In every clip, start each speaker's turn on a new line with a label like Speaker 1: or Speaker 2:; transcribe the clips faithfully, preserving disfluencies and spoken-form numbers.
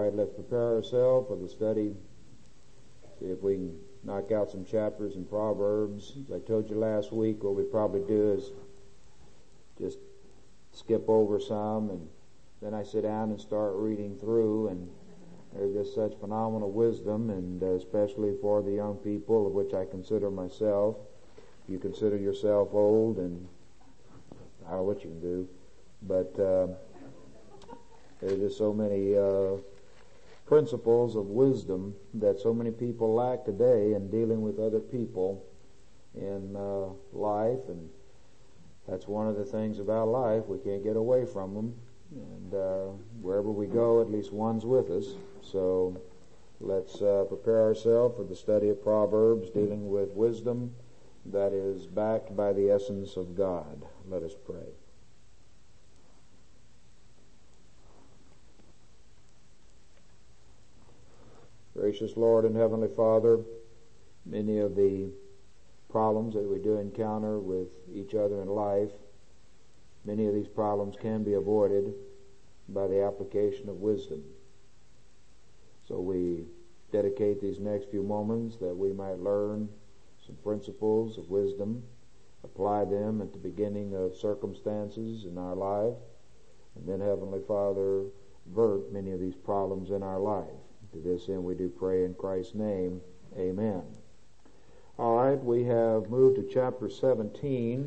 Speaker 1: right, let's prepare ourselves for the study. See if we can knock out some chapters in Proverbs. As I told you last week, what we probably do is just skip over some, and then I sit down and start reading through, and there's just such phenomenal wisdom, and uh, especially for the young people, of which I consider myself. You consider yourself old, and I don't know what you can do, but uh, there's just so many uh, principles of wisdom that so many people lack today in dealing with other people in uh, life, and that's one of the things about life. We can't get away from them, and uh, wherever we go, at least one's with us. So let's uh, prepare ourselves for the study of Proverbs, dealing with wisdom that is backed by the essence of God. Let us pray. Gracious Lord and Heavenly Father, many of the problems that we do encounter with each other in life, many of these problems can be avoided by the application of wisdom. So we dedicate these next few moments that we might learn some principles of wisdom, apply them at the beginning of circumstances in our life, and then, Heavenly Father, avert many of these problems in our life. To this end we do pray in Christ's name. Amen. All right, we have moved to chapter seventeen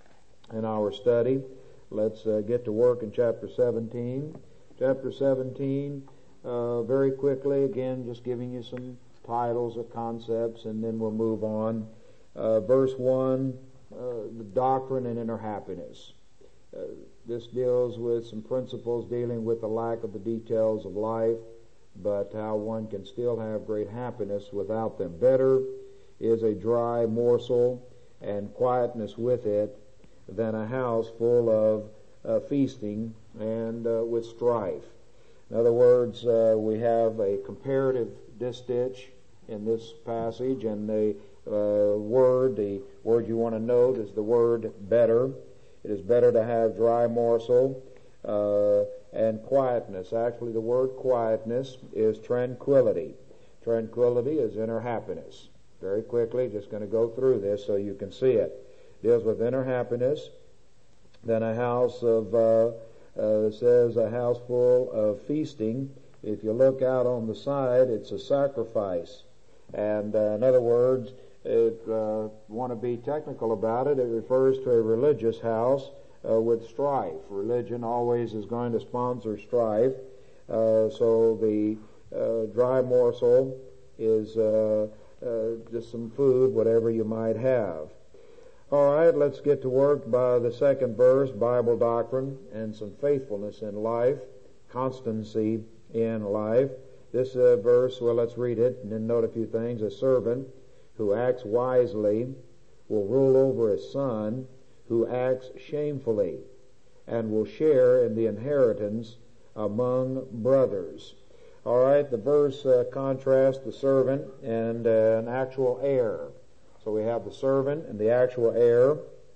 Speaker 1: in our study. Let's uh, get to work in chapter seventeen. Chapter seventeen, uh, very quickly, again, just giving you some titles of concepts, and then we'll move on. Uh, verse one, uh, the doctrine and inner happiness. Uh, this deals with some principles dealing with the lack of the details of life, but how one can still have great happiness without them. Better is a dry morsel and quietness with it than a house full of uh, feasting and uh, with strife. In other words, uh, we have a comparative distich in this passage, and the uh, word, the word you want to note is the word better. It is better to have dry morsel uh, and quietness. Actually, the word quietness is tranquility. Tranquility is inner happiness. Very quickly, just going to go through this so you can see it. It deals with inner happiness. Then a house of, uh, uh, says a house full of feasting. If you look out on the side, it's a sacrifice. And uh, in other words, if uh, want to be technical about it, it refers to a religious house uh, with strife. Religion always is going to sponsor strife. Uh, so the uh, dry morsel is uh, uh, just some food, whatever you might have. All right, let's get to work by the second verse, Bible doctrine and some faithfulness in life, constancy in life. This uh, verse, well, let's read it and then note a few things. A servant who acts wisely will rule over his son who acts shamefully, and will share in the inheritance among brothers. All right, the verse uh, contrasts the servant and uh, an actual heir. So we have the servant and the actual heir,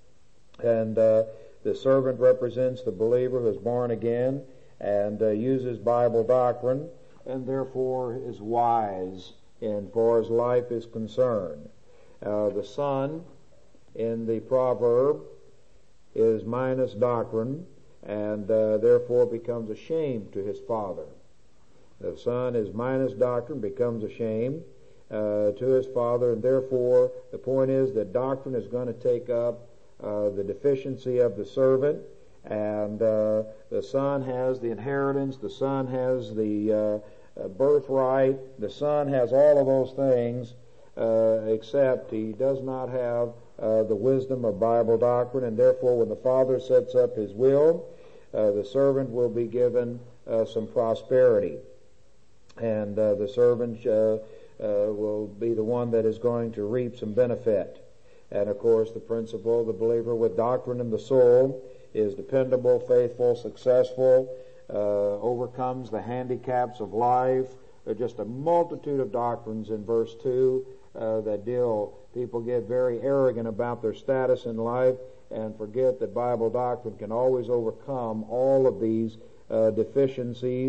Speaker 1: and uh, the servant represents the believer who is born again and uh, uses Bible doctrine, and therefore is wise in far as life is concerned. Uh, the son in the proverb is minus doctrine, and uh, therefore becomes a shame to his father. The son is minus doctrine, becomes a shame uh, to his father, and therefore the point is that doctrine is going to take up uh, the deficiency of the servant, and uh, the son has the inheritance, the son has the uh, uh, birthright, the son has all of those things, uh, except he does not have uh, the wisdom of Bible doctrine, and therefore when the father sets up his will, uh, the servant will be given uh, some prosperity, and uh, the servant uh, uh, will be the one that is going to reap some benefit. And of course the principle, the believer with doctrine in the soul is dependable, faithful, successful, uh, overcomes the handicaps of life. There are just a multitude of doctrines in verse two uh, that deal. People get very arrogant about their status in life and forget that Bible doctrine can always overcome all of these uh, deficiencies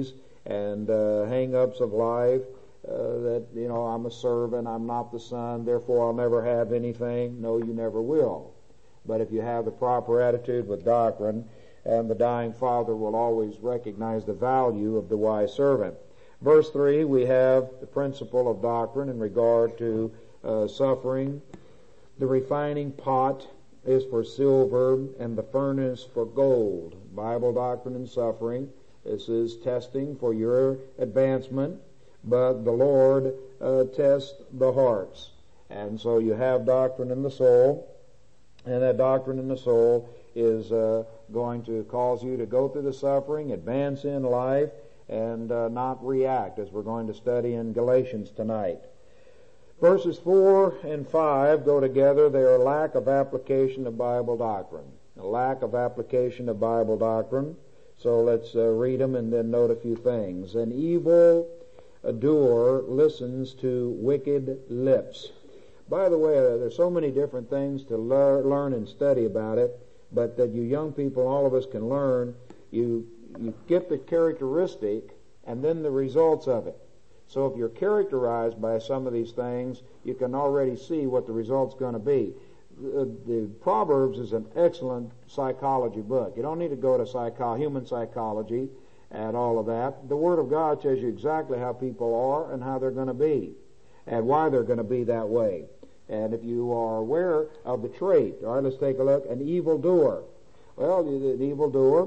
Speaker 1: and uh, hang-ups of life, uh, that, you know, I'm a servant, I'm not the son, therefore I'll never have anything. No, you never will. But if you have the proper attitude with doctrine, and the dying father will always recognize the value of the wise servant. Verse three, we have the principle of doctrine in regard to uh, suffering. The refining pot is for silver, and the furnace for gold. Bible doctrine and suffering. This is testing for your advancement, but the Lord uh, tests the hearts. And so you have doctrine in the soul, and that doctrine in the soul is uh, going to cause you to go through the suffering, advance in life, and uh, not react, as we're going to study in Galatians tonight. Verses four and five go together. They are a lack of application of Bible doctrine. A lack of application of Bible doctrine. So let's uh, read them and then note a few things. An evil doer listens to wicked lips. By the way, uh, there's so many different things to lear- learn and study about it, but that you young people, all of us can learn. You, you get the characteristic and then the results of it. So if you're characterized by some of these things, you can already see what the result's going to be. The, the Proverbs is an excellent psychology book. You don't need to go to psycho- human psychology and all of that. The Word of God tells you exactly how people are and how they're going to be and why they're going to be that way. And if you are aware of the trait, all right, let's take a look. An evildoer. Well, the, the evildoer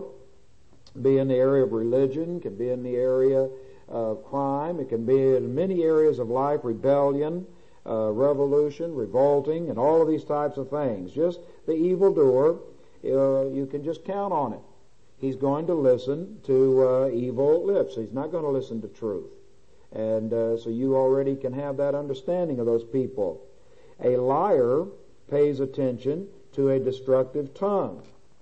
Speaker 1: be in the area of religion, can be in the area of crime, it can be in many areas of life, rebellion, uh, revolution, revolting, and all of these types of things. Just the evildoer, uh, you can just count on it. He's going to listen to uh, evil lips. He's not going to listen to truth. And uh, so you already can have that understanding of those people. A liar pays attention to a destructive tongue.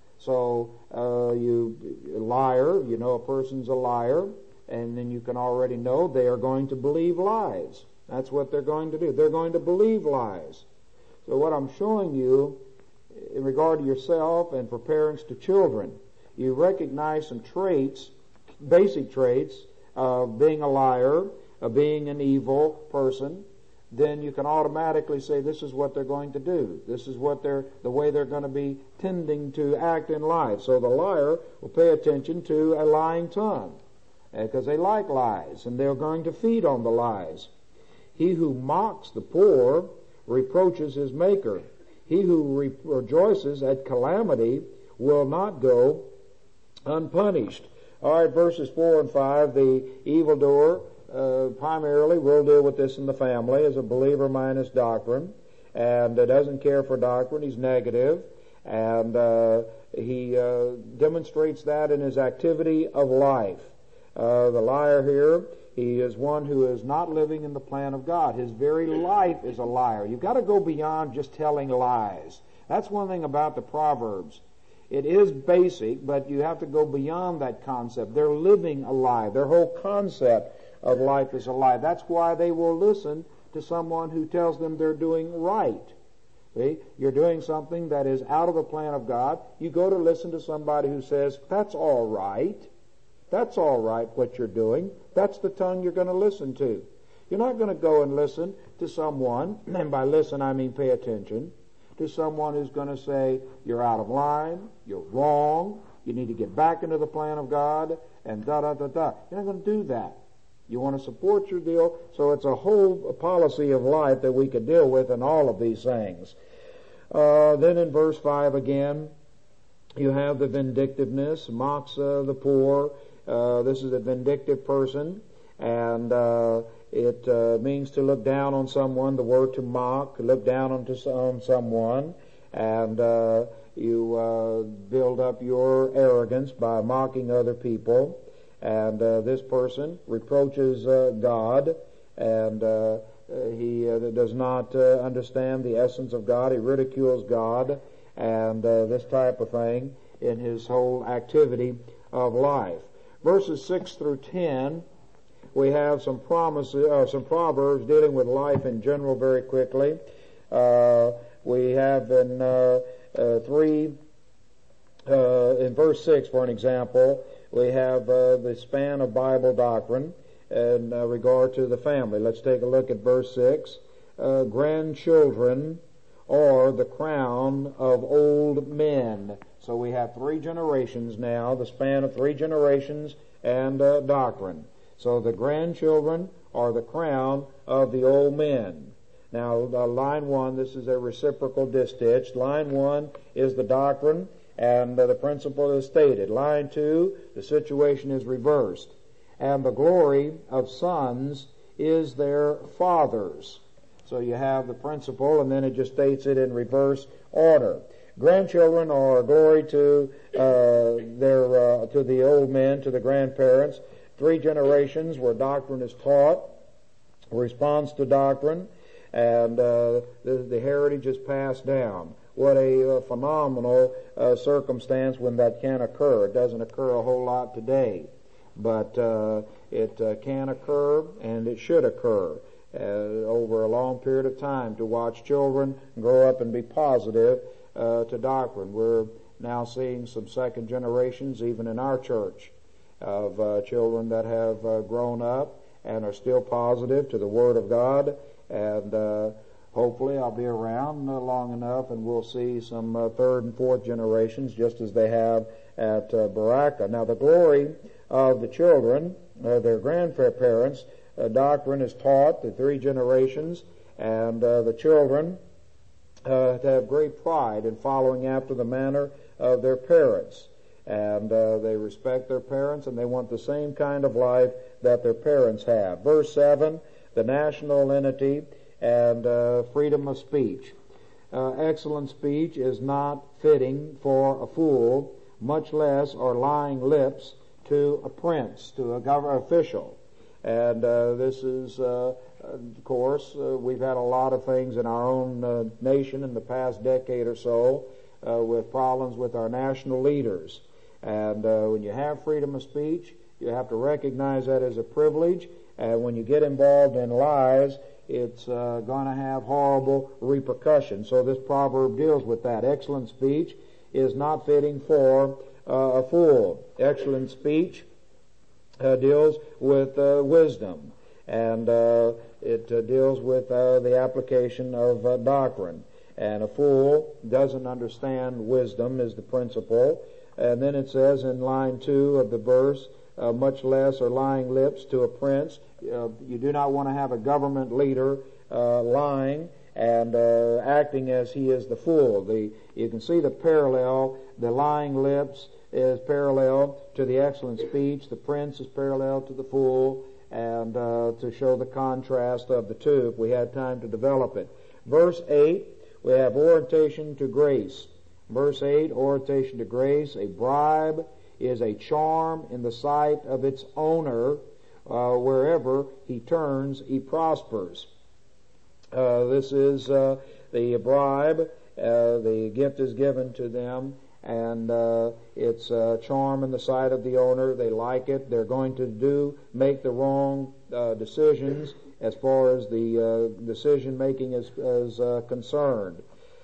Speaker 1: So uh, you a liar, you know a person's a liar, and then you can already know they are going to believe lies. That's what they're going to do. They're going to believe lies. So what I'm showing you in regard to yourself and for parents to children, you recognize some traits, basic traits of being a liar, of being an evil person, then you can automatically say this is what they're going to do. This is what they're, the way they're going to be tending to act in life. So the liar will pay attention to a lying tongue because they like lies and they're going to feed on the lies. He who mocks the poor reproaches his maker. He who re- rejoices at calamity will not go unpunished. All right, verses four and five, the evildoer, uh, primarily, we'll deal with this in the family, as a believer minus doctrine, and uh, doesn't care for doctrine. He's negative, and uh, he uh, demonstrates that in his activity of life. Uh, the liar here, he is one who is not living in the plan of God. His very life is a liar. You've got to go beyond just telling lies. That's one thing about the Proverbs. It is basic, but you have to go beyond that concept. They're living a lie. Their whole concept of life is a lie. That's why they will listen to someone who tells them they're doing right. See? You're doing something that is out of the plan of God. You go to listen to somebody who says, that's all right. That's all right what you're doing. That's the tongue you're going to listen to. You're not going to go and listen to someone, and by listen I mean pay attention, to someone who's going to say, you're out of line, you're wrong, you need to get back into the plan of God, and da-da-da-da. You're not going to do that. You want to support your deal, so it's a whole policy of life that we could deal with in all of these things. Uh, then in verse five again, you have the vindictiveness, mocks uh, the poor. Uh, this is a vindictive person, and uh, it uh, means to look down on someone, the word to mock, look down onto on someone, and uh, you uh, build up your arrogance by mocking other people. And uh, this person reproaches uh, God, and uh, he uh, does not uh, understand the essence of God. He ridicules God, and uh, this type of thing in his whole activity of life. Verses six through ten, we have some promises, uh, some proverbs dealing with life in general very quickly. Uh, we have in uh, uh, three, uh, in verse six, for an example, we have uh, the span of Bible doctrine in uh, regard to the family. Let's take a look at verse six. Uh, grandchildren are the crown of old men. So we have three generations now, the span of three generations and uh, doctrine. So the grandchildren are the crown of the old men. Now, uh, line one, this is a reciprocal distich. Line one is the doctrine, and uh, the principle is stated. Line two, the situation is reversed. And the glory of sons is their fathers. So you have the principle, and then it just states it in reverse order. Grandchildren are glory to uh, their uh, to the old men, to the grandparents. Three generations where doctrine is taught, response to doctrine, and uh, the, the heritage is passed down. What a uh, phenomenal uh, circumstance when that can occur. It doesn't occur a whole lot today, but uh, it uh, can occur, and it should occur uh, over a long period of time to watch children grow up and be positive uh, to doctrine. We're now seeing some second generations, even in our church, of uh, children that have uh, grown up and are still positive to the Word of God, and uh, hopefully I'll be around uh, long enough and we'll see some uh, third and fourth generations just as they have at uh, Baraka. Now the glory of the children, uh, their grandparents, uh, doctrine is taught to three generations, and uh, the children uh, have great pride in following after the manner of their parents. And uh, they respect their parents, and they want the same kind of life that their parents have. Verse seven, the national entity and uh, freedom of speech. Uh, excellent speech is not fitting for a fool, much less are lying lips to a prince, to a government official. And uh, this is, uh, of course, uh, we've had a lot of things in our own uh, nation in the past decade or so uh, with problems with our national leaders. And uh, when you have freedom of speech, you have to recognize that as a privilege. And when you get involved in lies, it's uh, going to have horrible repercussions. So this proverb deals with that. Excellent speech is not fitting for uh, a fool. Excellent speech uh, deals with uh, wisdom, and uh, it uh, deals with uh, the application of uh, doctrine. And a fool doesn't understand wisdom is the principle. And then it says in line two of the verse, uh, much less are lying lips to a prince. Uh, you do not want to have a government leader uh, lying and uh, acting as he is the fool. The, you can see the parallel. The lying lips is parallel to the excellent speech. The prince is parallel to the fool, and uh, to show the contrast of the two, if we had time to develop it. Verse eight, we have orientation to grace. Verse eight, orientation to grace. A bribe is a charm in the sight of its owner. Uh, wherever he turns, he prospers. Uh, this is uh, the bribe. Uh, the gift is given to them, and uh, it's a charm in the sight of the owner. They like it. They're going to do make the wrong uh, decisions as far as the uh, decision making is, is uh, concerned.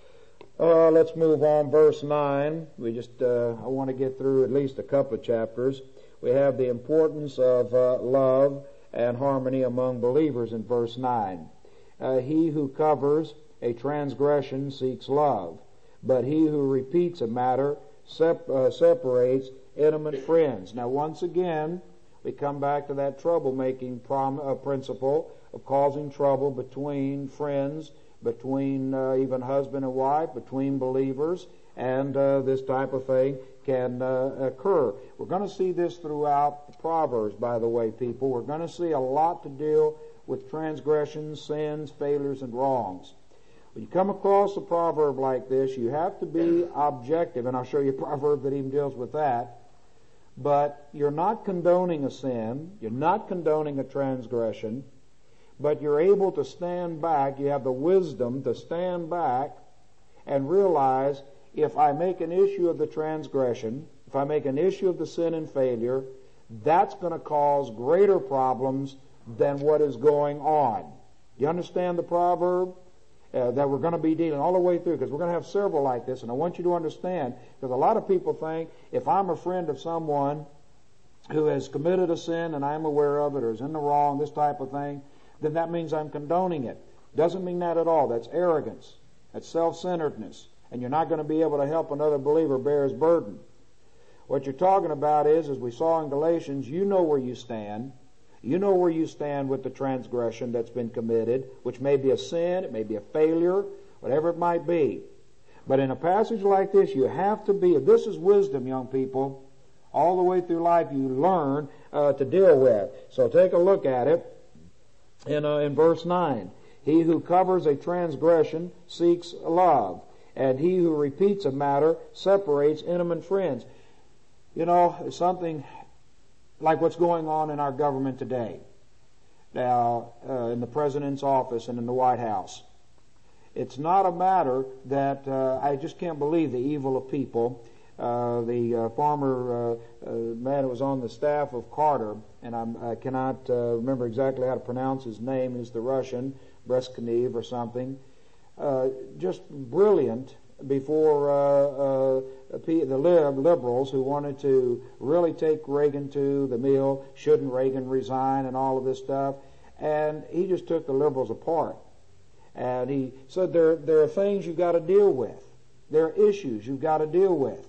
Speaker 1: Uh, let's move on. Verse nine. We just uh, I want to get through at least a couple of chapters. We have the importance of uh, love and harmony among believers in verse nine. Uh, he who covers a transgression seeks love, but he who repeats a matter sep- uh, separates intimate friends. Now, once again, we come back to that troublemaking prom- uh, principle of causing trouble between friends, between uh, even husband and wife, between believers, and uh, this type of thing can uh, occur. We're going to see this throughout the Proverbs, by the way, people. We're going to see a lot to deal with transgressions, sins, failures, and wrongs. When you come across a proverb like this, you have to be objective, and I'll show you a proverb that even deals with that. But you're not condoning a sin, you're not condoning a transgression, but you're able to stand back, you have the wisdom to stand back and realize, if I make an issue of the transgression, if I make an issue of the sin and failure, that's going to cause greater problems than what is going on. You understand the proverb? Uh, that we're going to be dealing all the way through, because we're going to have several like this, and I want you to understand, because a lot of people think, if I'm a friend of someone, who has committed a sin and I'm aware of it, or is in the wrong, this type of thing, then that means I'm condoning it. Doesn't mean that at all. That's arrogance. That's self-centeredness. And you're not going to be able to help another believer bear his burden. What you're talking about is, as we saw in Galatians, you know where you stand. You know where you stand with the transgression that's been committed, which may be a sin, it may be a failure, whatever it might be. But in a passage like this, you have to be, this is wisdom, young people. All the way through life you learn uh, to deal with. So take a look at it in, uh, in verse nine. He who covers a transgression seeks love, and he who repeats a matter separates intimate friends. You know, something like what's going on in our government today, now uh, in the President's office and in the White House. It's not a matter that uh, I just can't believe the evil of people. Uh, the uh, former uh, uh, man who was on the staff of Carter, and I'm, I cannot uh, remember exactly how to pronounce his name, is the Russian, Brezhnev or something, uh, just brilliant before uh, uh, the lib, liberals who wanted to really take Reagan to the mill, shouldn't Reagan resign and all of this stuff, and he just took the liberals apart. And he said there, there are things you've got to deal with. There are issues you've got to deal with.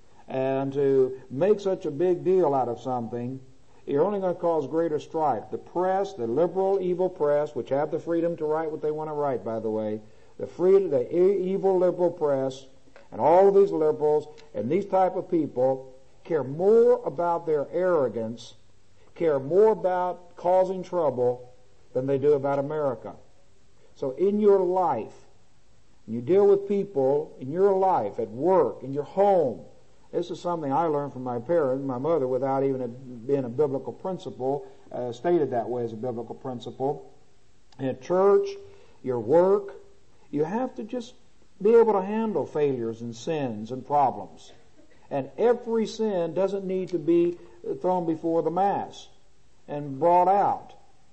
Speaker 1: And to make such a big deal out of something, you're only going to cause greater strife. The press, the liberal, evil press, which have the freedom to write what they want to write, by the way, the free, the evil liberal press, and all of these liberals and these type of people care more about their arrogance, care more about causing trouble than they do about America. So in your life, when you deal with people in your life, at work, in your home, this is something I learned from my parents, my mother, without even it being a biblical principle, uh, stated that way as a biblical principle. At church, your work, you have to just be able to handle failures and sins and problems. And every sin doesn't need to be thrown before the mass and brought out.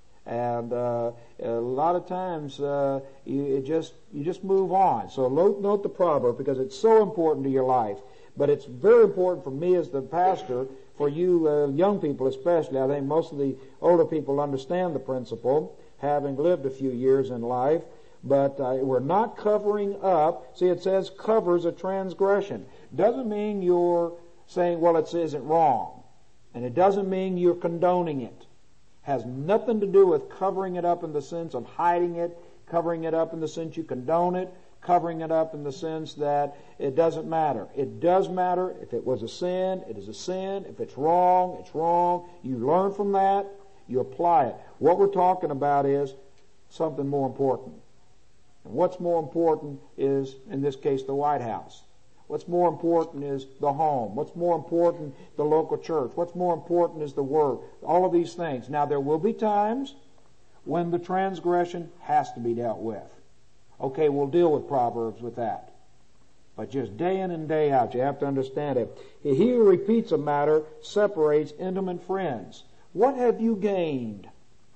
Speaker 1: And uh, a lot of times uh, you it just you just move on. So note, note the proverb, because it's so important to your life. But it's very important for me as the pastor, for you uh, young people especially. I think most of the older people understand the principle, having lived a few years in life. But uh, we're not covering up. See, it says covers a transgression. Doesn't mean you're saying, well, it isn't wrong. And it doesn't mean you're condoning it. Has nothing to do with covering it up in the sense of hiding it, covering it up in the sense you condone it, covering it up in the sense that it doesn't matter. It does matter. If it was a sin, it is a sin. If it's wrong, it's wrong. You learn from that. You apply it. What we're talking about is something more important. And what's more important is, in this case, the White House. What's more important is the home. What's more important, the local church. What's more important is the Word. All of these things. Now, there will be times when the transgression has to be dealt with. Okay, we'll deal with Proverbs with that. But just day in and day out, you have to understand it. He who repeats a matter separates intimate friends. What have you gained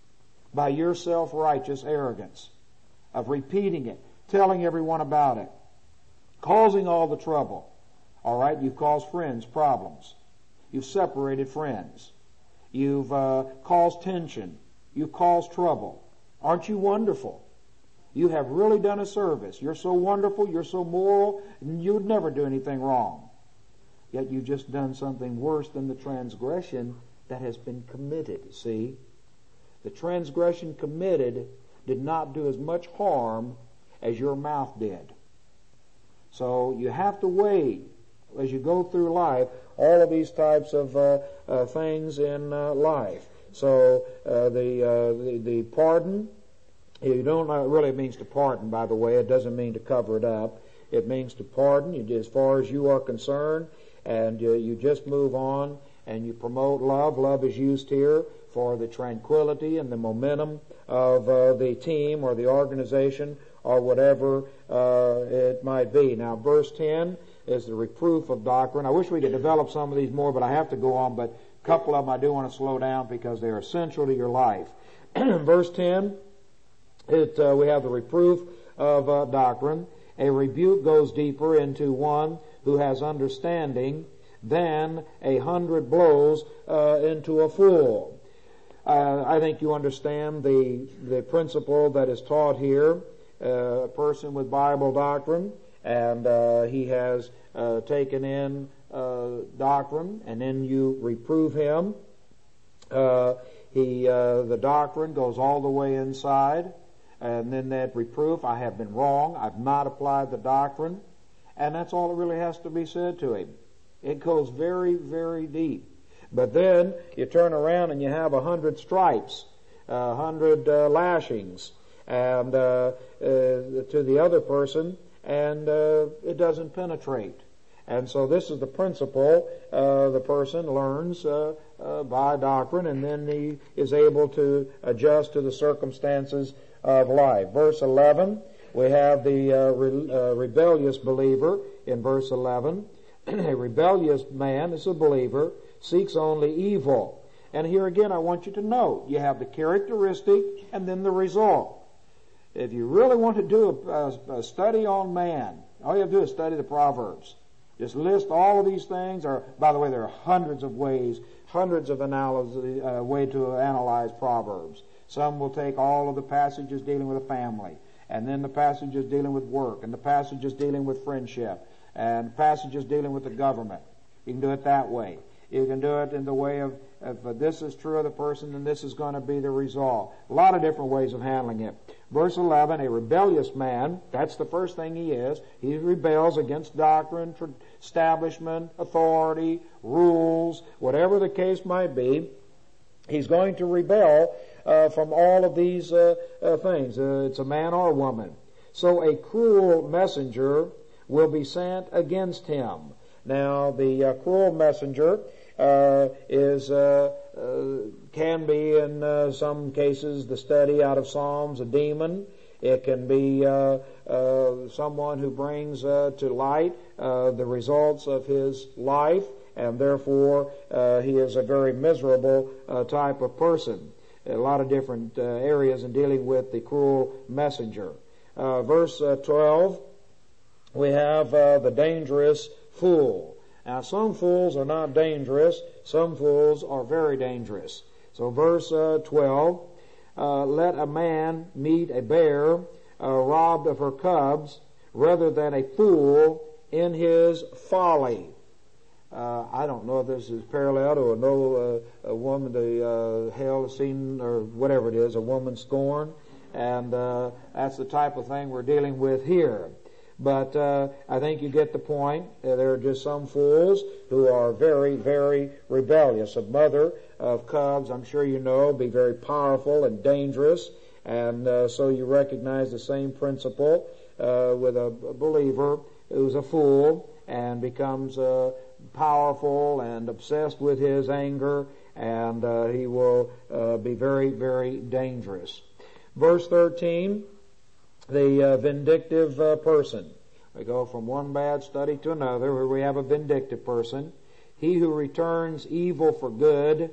Speaker 1: by your self-righteous arrogance of repeating it, telling everyone about it, causing all the trouble? All right, you've caused friends problems. You've separated friends. You've uh, caused tension. You've caused trouble. Aren't you wonderful? You have really done a service. You're so wonderful, you're so moral, and you would never do anything wrong. Yet you've just done something worse than the transgression that has been committed, see? The transgression committed did not do as much harm as your mouth did. So you have to weigh, as you go through life, all of these types of uh, uh, things in uh, life. So uh, the, uh, the the pardon, you don't know, it really means to pardon, by the way. It doesn't mean to cover it up. It means to pardon, you, as far as you are concerned, and uh, you just move on and you promote love. Love is used here for the tranquility and the momentum of uh, the team or the organization or whatever uh, it might be. Now, verse ten is the reproof of doctrine. I wish we could develop some of these more, but I have to go on. But a couple of them I do want to slow down because they're essential to your life. Verse ten, it, uh, we have the reproof of uh, doctrine. A rebuke goes deeper into one who has understanding than a hundred blows uh, into a fool. Uh, I think you understand the the principle that is taught here. Uh, a person with Bible doctrine, and uh, he has uh, taken in uh, doctrine, and then you reprove him. Uh, he uh, the doctrine goes all the way inside, and then that reproof, I have been wrong, I've not applied the doctrine, and that's all that really has to be said to him. It goes very, very deep. But then you turn around and you have a hundred stripes, a hundred uh, lashings, and uh, uh, to the other person, and uh, it doesn't penetrate. And so this is the principle uh, the person learns uh, uh, by doctrine, and then he is able to adjust to the circumstances of life. Verse eleven, we have the uh, re- uh, rebellious believer in verse eleven. A rebellious man is a believer, seeks only evil. And here again I want you to note, you have the characteristic and then the result. If you really want to do a, a study on man, all you have to do is study the Proverbs. Just list all of these things. Or, by the way, there are hundreds of ways, hundreds of analysis, uh, way to analyze Proverbs. Some will take all of the passages dealing with a family, and then the passages dealing with work, and the passages dealing with friendship, and passages dealing with the government. You can do it that way. You can do it in the way of, if uh, this is true of the person, then this is going to be the result. A lot of different ways of handling it. Verse eleven, a rebellious man, that's the first thing he is. He rebels against doctrine, establishment, authority, rules, whatever the case might be. He's going to rebel uh, from all of these uh, uh, things. Uh, it's a man or a woman. So a cruel messenger will be sent against him. Now, the uh, cruel messenger uh, is uh, uh, can be in uh, some cases the study out of Psalms, a demon. It can be uh, uh, someone who brings uh, to light uh, the results of his life, and therefore uh, he is a very miserable uh, type of person. A lot of different uh, areas in dealing with the cruel messenger. Uh, verse uh, twelve, we have uh, the dangerous fool. Now, some fools are not dangerous. Some fools are very dangerous. So verse uh, twelve, uh, let a man meet a bear uh, robbed of her cubs rather than a fool in his folly. Uh, I don't know if this is parallel to a, no, uh, a woman, the uh, hell scene or whatever it is, a woman scorned. And uh, that's the type of thing we're dealing with here. But uh, I think you get the point. Uh, there are just some fools who are very, very rebellious. A mother of cubs, I'm sure you know, be very powerful and dangerous. And uh, so you recognize the same principle uh, with a believer who's a fool and becomes uh, powerful and obsessed with his anger, and uh, he will uh, be very, very dangerous. Verse thirteen, the uh, vindictive uh, person. We go from one bad study to another where we have a vindictive person. He who returns evil for good,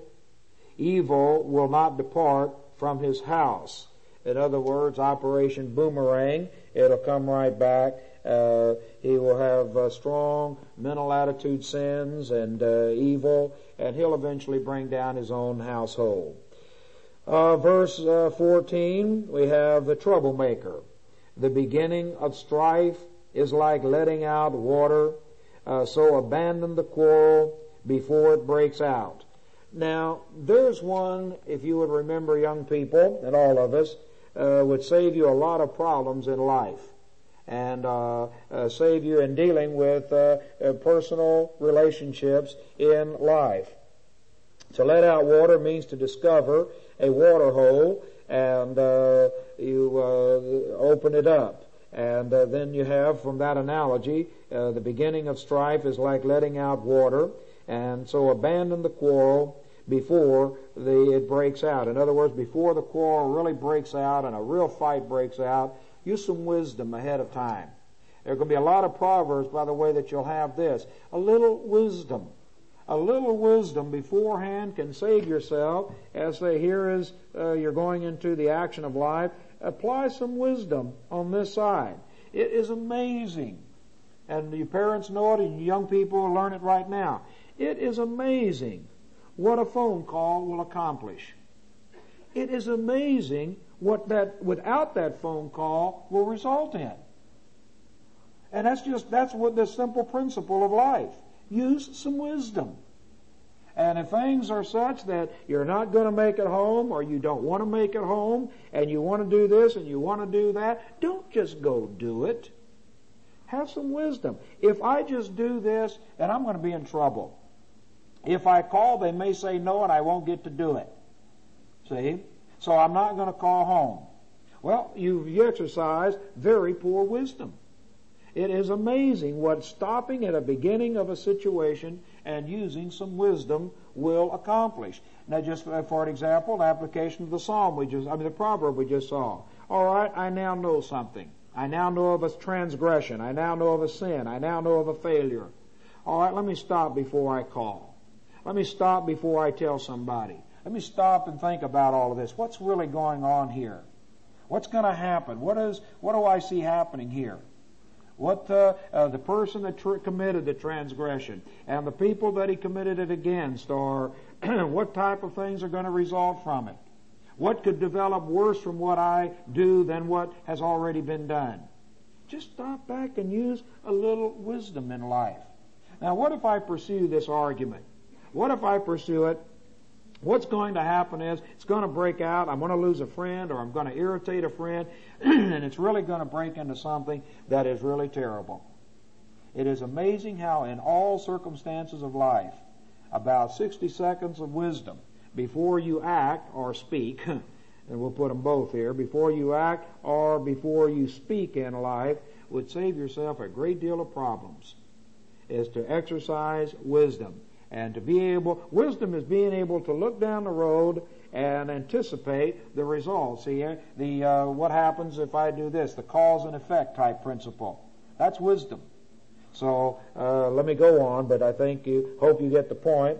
Speaker 1: evil will not depart from his house. In other words, Operation Boomerang, it'll come right back. Uh, he will have uh, strong mental attitude sins and uh, evil, and he'll eventually bring down his own household. Uh, verse uh, fourteen, we have the troublemaker. The beginning of strife is like letting out water, uh, so abandon the quarrel before it breaks out. Now, there's one, if you would remember, young people, and all of us, uh, would save you a lot of problems in life, and uh, uh, save you in dealing with uh, uh, personal relationships in life. To let out water means to discover a water hole, and uh, you uh, open it up. And uh, then you have, from that analogy, uh, the beginning of strife is like letting out water, and so abandon the quarrel before the, it breaks out. In other words, before the quarrel really breaks out and a real fight breaks out, use some wisdom ahead of time. There are going to be a lot of proverbs, by the way, that you'll have this. A little wisdom. A little wisdom beforehand can save yourself. As they here is, uh, you're going into the action of life. Apply some wisdom on this side. It is amazing and you parents know it, and you young people will learn it right now. It is amazing what a phone call will accomplish. It is amazing what that, without that phone call, will result in. And that's just, that's what the simple principle of life. Use some wisdom. And if things are such that you're not going to make it home, or you don't want to make it home, and you want to do this and you want to do that, don't just go do it. Have some wisdom. If I just do this, then I'm going to be in trouble. If I call, they may say no and I won't get to do it. See? So I'm not going to call home. Well, you've exercised very poor wisdom. It is amazing what stopping at a beginning of a situation and using some wisdom will accomplish. Now, just for an example, an application of the psalm we just, I mean, the proverb we just saw. All right, I now know something. I now know of a transgression. I now know of a sin. I now know of a failure. All right, let me stop before I call. Let me stop before I tell somebody. Let me stop and think about all of this. What's really going on here? What's going to happen? What is? What do I see happening here? What uh, uh, the person that tr- committed the transgression and the people that he committed it against, or what type of things are going to result from it? What could develop worse from what I do than what has already been done? Just stop back and use a little wisdom in life. Now, what if I pursue this argument? What if I pursue it? What's going to happen is it's going to break out. I'm going to lose a friend, or I'm going to irritate a friend, and it's really going to break into something that is really terrible. It is amazing how in all circumstances of life, about sixty seconds of wisdom before you act or speak, and we'll put them both here, before you act or before you speak in life, would save yourself a great deal of problems, is to exercise wisdom. And to be able, wisdom is being able to look down the road and anticipate the results. See, the uh, what happens if I do this? The cause and effect type principle. That's wisdom. So uh, let me go on, but I think you hope you get the point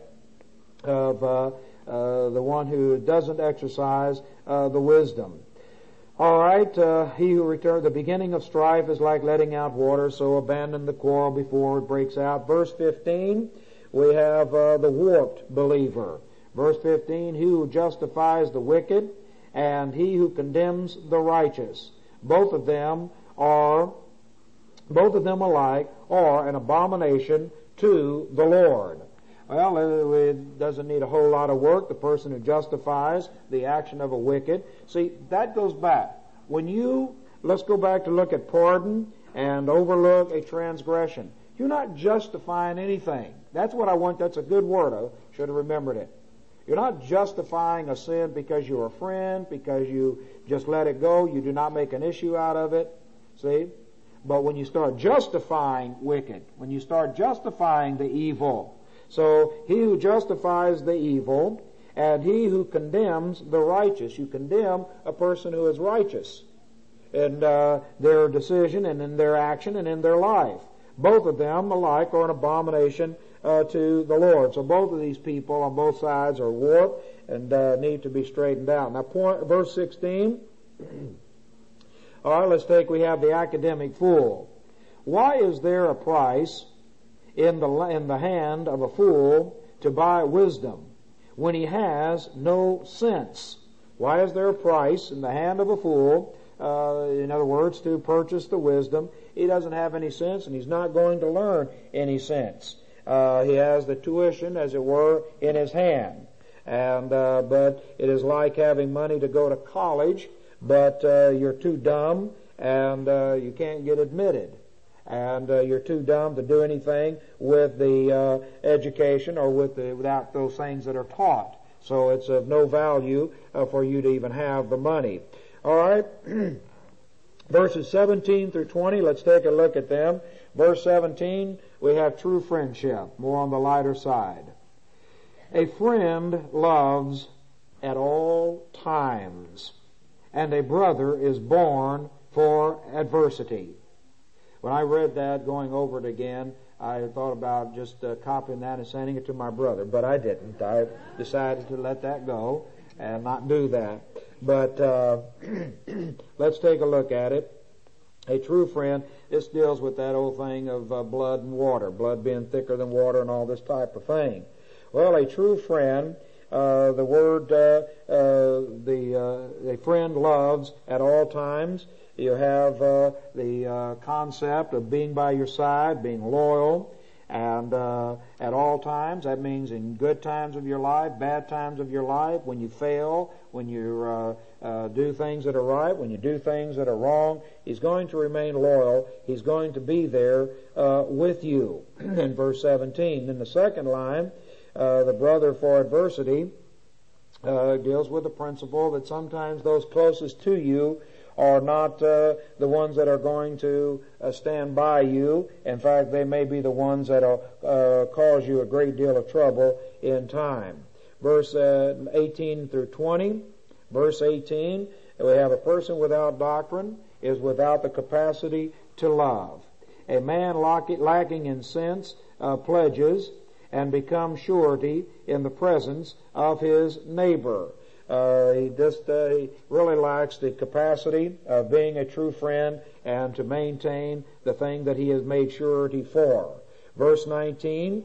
Speaker 1: of uh, uh, the one who doesn't exercise uh, the wisdom. All right, uh, he who returns, the beginning of strife is like letting out water, so abandon the quarrel before it breaks out. Verse fifteen. We have uh, the warped believer. Verse fifteen, he who justifies the wicked and he who condemns the righteous. Both of them are, both of them alike are an abomination to the Lord. Well, it doesn't need a whole lot of work. The person who justifies the action of a wicked. See, that goes back. When you, let's go back to look at pardon and overlook a transgression. You're not justifying anything. That's what I want. That's a good word. I should have remembered it. You're not justifying a sin because you're a friend, because you just let it go. You do not make an issue out of it. See? But when you start justifying wicked, when you start justifying the evil, so he who justifies the evil and he who condemns the righteous, you condemn a person who is righteous in uh, their decision and in their action and in their life. Both of them alike are an abomination uh, to the Lord. So both of these people on both sides are warped and uh, need to be straightened out. Now, point, verse sixteen. All right, let's take, we have the academic fool. Why is there a price in the, in the hand of a fool to buy wisdom when he has no sense? Why is there a price in the hand of a fool, uh, in other words, to purchase the wisdom? He doesn't have any sense, and he's not going to learn any sense. Uh, he has the tuition, as it were, in his hand. And uh, but it is like having money to go to college, but uh, you're too dumb, and uh, you can't get admitted. And uh, you're too dumb to do anything with the uh, education or with the, without those things that are taught. So it's of no value uh, for you to even have the money. All right. Verses seventeen through twenty, let's take a look at them. Verse seventeen, we have true friendship, more on the lighter side. A friend loves at all times, and a brother is born for adversity. When I read that, going over it again, I thought about just uh, copying that and sending it to my brother, but I didn't. I decided to let that go and not do that. But uh, let's take a look at it. A true friend, this deals with that old thing of uh, blood and water, blood being thicker than water and all this type of thing. Well, a true friend, uh, the word, uh, uh, the, uh, a friend loves at all times. You have uh, the uh, concept of being by your side, being loyal, and uh, at all times. That means in good times of your life, bad times of your life, when you fail, when you uh, uh, do things that are right, when you do things that are wrong. He's going to remain loyal. He's going to be there uh, with you. In verse seventeen, in the second line, uh, the brother for adversity uh, deals with the principle that sometimes those closest to you are not uh, the ones that are going to uh, stand by you. In fact, they may be the ones that will uh, cause you a great deal of trouble in time. Verse uh, eighteen through twenty. Verse eighteen, we have a person without doctrine is without the capacity to love. A man lacking in sense uh, pledges and becomes surety in the presence of his neighbor. Uh, he just uh, he really lacks the capacity of being a true friend and to maintain the thing that he has made surety for. Verse nineteen,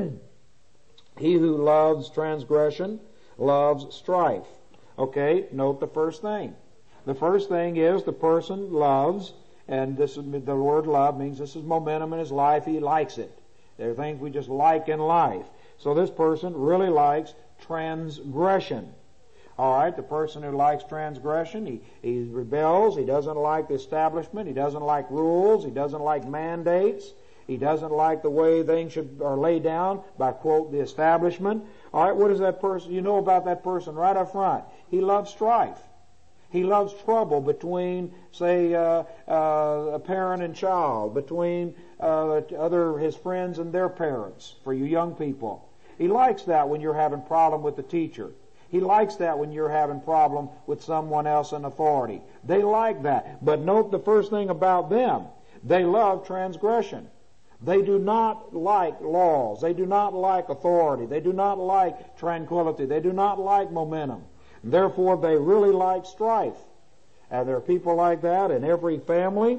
Speaker 1: he who loves transgression loves strife. Okay, note the first thing. The first thing is the person loves, and this is the word love means this is momentum in his life. He likes it. There are things we just like in life. So this person really likes transgression. All right, the person who likes transgression, he, he rebels, he doesn't like the establishment, he doesn't like rules, he doesn't like mandates, he doesn't like the way things should are laid down by, quote, the establishment. All right, what is that person? You know about that person right up front. He loves strife. He loves trouble between, say, uh, uh, a parent and child, between uh, other his friends and their parents, for you young people. He likes that when you're having problem with the teacher. He likes that when you're having problem with someone else in authority. They like that. But note the first thing about them. They love transgression. They do not like laws. They do not like authority. They do not like tranquility. They do not like momentum. Therefore, they really like strife. And there are people like that in every family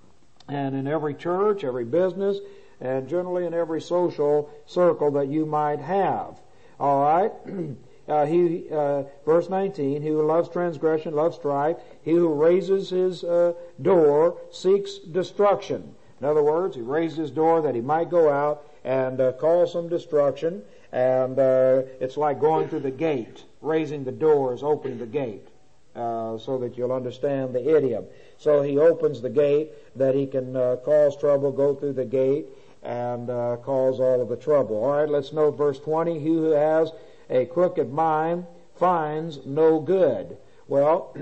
Speaker 1: and in every church, every business, and generally in every social circle that you might have. All right? Uh, he, uh, verse nineteen, he who loves transgression loves strife. He who raises his uh, door seeks destruction. In other words, he raised his door that he might go out and uh, cause some destruction. And uh, it's like going through the gate. Raising the door is opening the gate, uh, so that you'll understand the idiom. So he opens the gate that he can uh, cause trouble, go through the gate, and uh, cause all of the trouble. All right, let's note verse twenty. He who has a crooked mind finds no good. Well,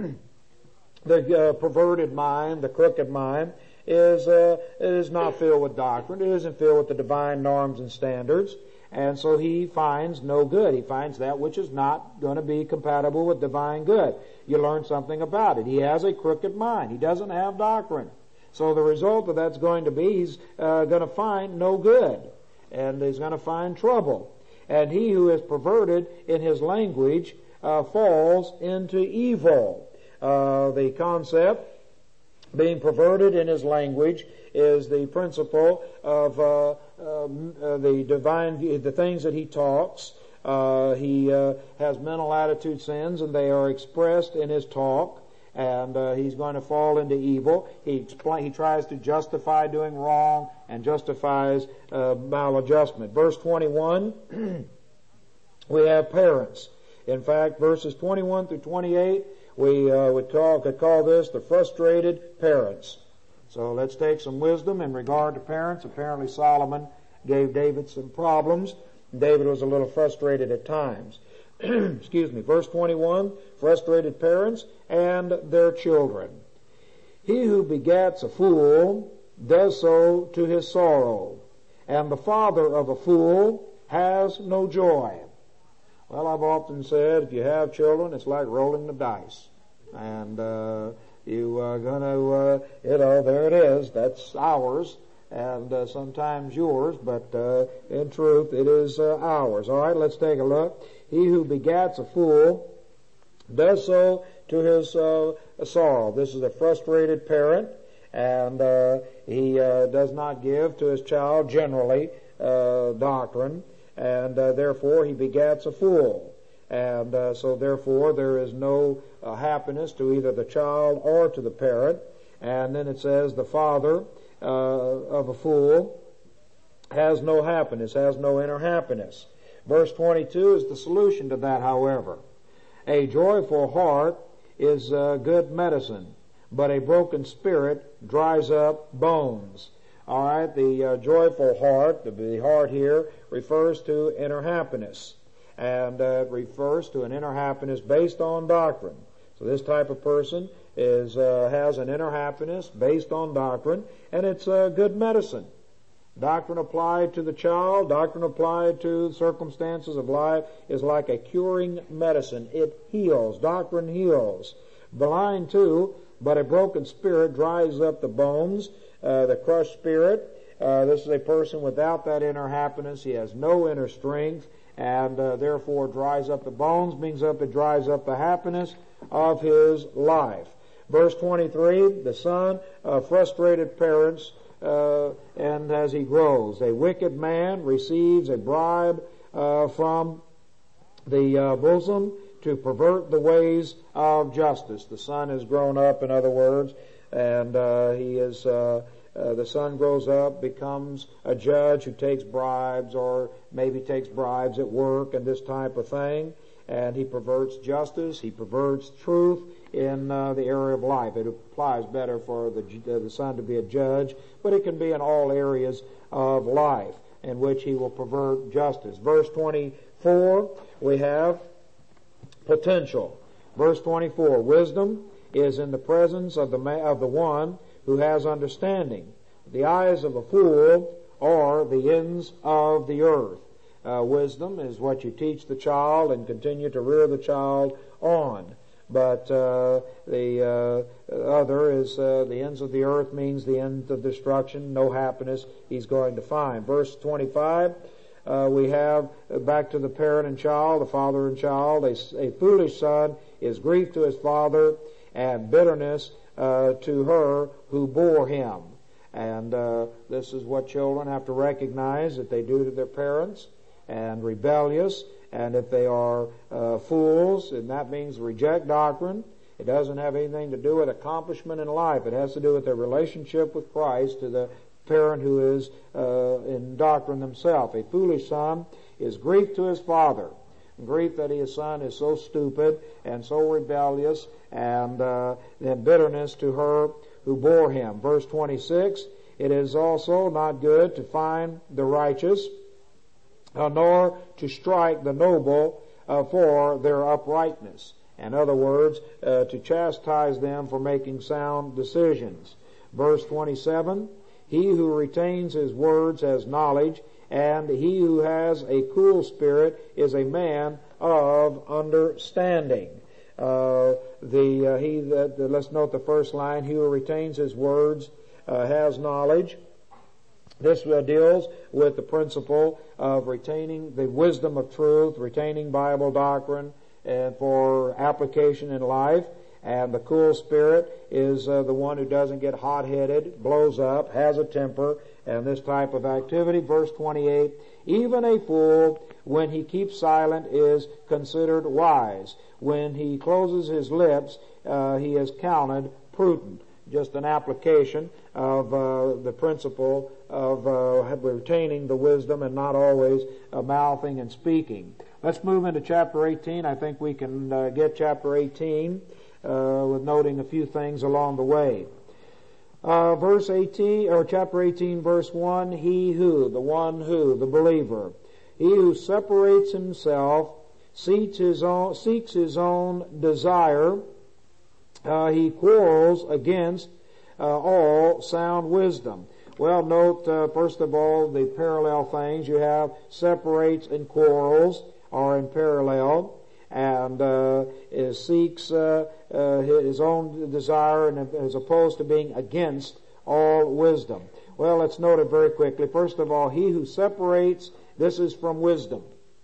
Speaker 1: the uh, perverted mind, the crooked mind, is uh, is not filled with doctrine. It isn't filled with the divine norms and standards. And so he finds no good. He finds that which is not going to be compatible with divine good. You learn something about it. He has a crooked mind. He doesn't have doctrine. So the result of that's going to be he's uh, going to find no good. And he's going to find trouble. And he who is perverted in his language uh, falls into evil. Uh, the concept, being perverted in his language, is the principle of uh, um, uh, the divine, the things that he talks. Uh, he uh, has mental attitude sins, and they are expressed in his talk. And uh, he's going to fall into evil. He explain, he tries to justify doing wrong and justifies uh, maladjustment. Verse twenty-one, we have parents. In fact, verses twenty-one through twenty-eight, we uh, would call, could call this the frustrated parents. So let's take some wisdom in regard to parents. Apparently Solomon gave David some problems. David was a little frustrated at times. Excuse me. Verse twenty-one, frustrated parents and their children. He who begats a fool does so to his sorrow, and the father of a fool has no joy. Well, I've often said, if you have children, it's like rolling the dice. And uh, you are going to, uh, you know, there it is. That's ours, and uh, sometimes yours, but uh, in truth, it is uh, ours. All right, let's take a look. He who begats a fool does so to his uh, sorrow. This is a frustrated parent, And uh, he uh, does not give to his child generally uh, doctrine, and uh, therefore he begets a fool. And uh, so therefore there is no uh, happiness to either the child or to the parent. And then it says the father uh, of a fool has no happiness, has no inner happiness. Verse twenty-two is the solution to that, however. A joyful heart is uh, good medicine, but a broken spirit dries up bones. All right, the uh, joyful heart, the, the heart here, refers to inner happiness, and uh, it refers to an inner happiness based on doctrine. So this type of person is uh, has an inner happiness based on doctrine, and it's uh, good medicine. Doctrine applied to the child, doctrine applied to circumstances of life is like a curing medicine. It heals. Doctrine heals. Blind too, but a broken spirit dries up the bones, uh, the crushed spirit. Uh, this is a person without that inner happiness. He has no inner strength, and uh, therefore dries up the bones, means up it dries up the happiness of his life. Verse twenty-three, the son of frustrated parents, Uh, and as he grows, a wicked man receives a bribe uh, from the uh, bosom to pervert the ways of justice. The son has grown up, in other words, and uh, he is uh, uh, the son grows up, becomes a judge who takes bribes, or maybe takes bribes at work and this type of thing, and he perverts justice, he perverts truth in uh, the area of life. It applies better for the, uh, the son to be a judge, but it can be in all areas of life in which he will pervert justice. Verse twenty-four, we have potential. Verse twenty-four, wisdom is in the presence of the ma- of the one who has understanding. The eyes of a fool are the ends of the earth. Uh, wisdom is what you teach the child and continue to rear the child on. But uh, the uh, other is uh, the ends of the earth means the end of destruction, no happiness he's going to find. Verse twenty-five, uh, we have uh, back to the parent and child, the father and child. A, a foolish son is grief to his father and bitterness uh, to her who bore him. And uh, this is what children have to recognize that they do to their parents, and rebellious. And if they are uh, fools, and that means reject doctrine, it doesn't have anything to do with accomplishment in life. It has to do with their relationship with Christ to the parent who is uh, in doctrine themselves. A foolish son is grief to his father. Grief that his son is so stupid and so rebellious, and uh, then bitterness to her who bore him. Verse twenty-six, it is also not good to find the righteous, Uh, nor to strike the noble uh, for their uprightness. In other words, uh, to chastise them for making sound decisions. Verse twenty-seven, he who retains his words has knowledge, and he who has a cool spirit is a man of understanding. Uh, the uh, he that uh, let's note the first line: he who retains his words uh, has knowledge. This uh, deals with the principle of retaining the wisdom of truth, retaining Bible doctrine, and for application in life. And the cool spirit is uh, the one who doesn't get hot-headed, blows up, has a temper, and this type of activity. Verse twenty-eight, even a fool, when he keeps silent, is considered wise. When he closes his lips, uh, he is counted prudent. Just an application of uh, the principle of uh, retaining the wisdom and not always uh, mouthing and speaking. Let's move into chapter eighteen. I think we can uh, get chapter eighteen uh, with noting a few things along the way. Uh, verse eighteen, or chapter eighteen, verse one, he who, the one who, the believer, he who separates himself, seeks his own, seeks his own desire, Uh, he quarrels against uh, all sound wisdom. Well, note, uh, first of all, the parallel things. You have separates and quarrels are in parallel, and uh, is seeks uh, uh, his own desire, and as opposed to being against all wisdom. Well, let's note it very quickly. First of all, he who separates, this is from wisdom,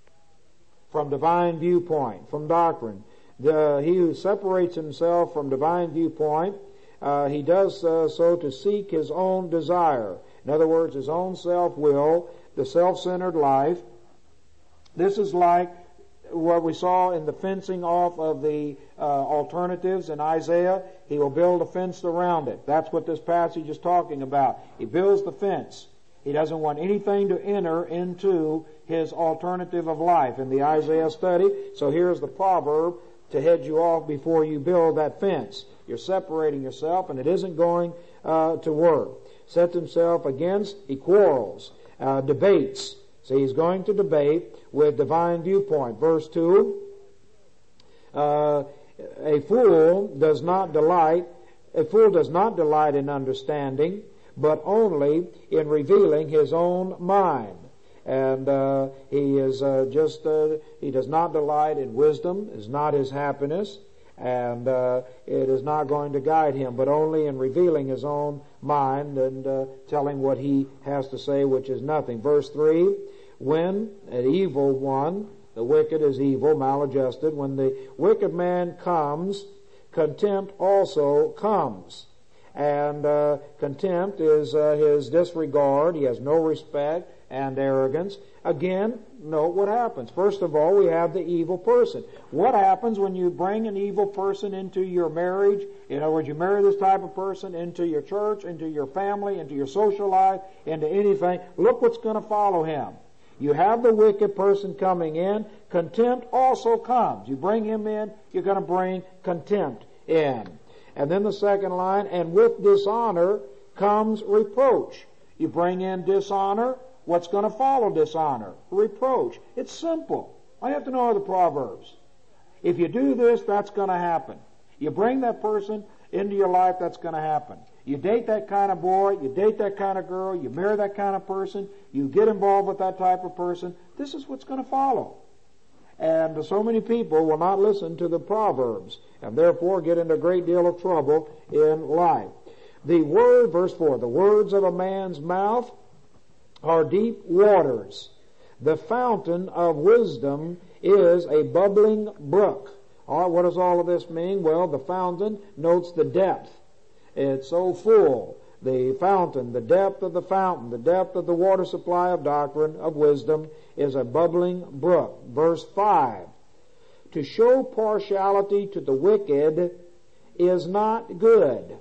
Speaker 1: from divine viewpoint, from doctrine. The, he who separates himself from divine viewpoint uh, he does uh, so to seek his own desire. In other words, his own self-will, the self-centered life. This is like what we saw in the fencing off of the uh, alternatives in Isaiah. He will build a fence around it. That's what this passage is talking about. He builds the fence. He doesn't want anything to enter into his alternative of life in the Isaiah study. So here's the proverb to head you off before you build that fence. You're separating yourself, and it isn't going uh, to work. Sets himself against, he quarrels, uh, debates. See, he's going to debate with divine viewpoint. Verse two, uh, a fool does not delight, a fool does not delight in understanding, but only in revealing his own mind. And uh, he is uh, just, uh, he does not delight in wisdom, is not his happiness, and uh, it is not going to guide him, but only in revealing his own mind and uh, telling what he has to say, which is nothing. Verse three, when an evil one, the wicked is evil, maladjusted, when the wicked man comes, contempt also comes. And uh, contempt is uh, his disregard. He has no respect and arrogance. Again, note what happens. First of all, we have the evil person. What happens when you bring an evil person into your marriage? In other words, you marry this type of person into your church, into your family, into your social life, into anything. Look what's going to follow him. You have the wicked person coming in. Contempt also comes. You bring him in, you're going to bring contempt in. And then the second line, and with dishonor comes reproach. You bring in dishonor, what's going to follow dishonor? Reproach. It's simple. All you have to know are the Proverbs. If you do this, that's going to happen. You bring that person into your life, that's going to happen. You date that kind of boy, you date that kind of girl, you marry that kind of person, you get involved with that type of person, this is what's going to follow. And so many people will not listen to the Proverbs and therefore get into a great deal of trouble in life. The word, verse four, the words of a man's mouth are deep waters. The fountain of wisdom is a bubbling brook. All right, what does all of this mean? Well, the fountain notes the depth. It's so full. The fountain, the depth of the fountain, the depth of the water supply of doctrine, of wisdom, is a bubbling brook. Verse five, to show partiality to the wicked is not good,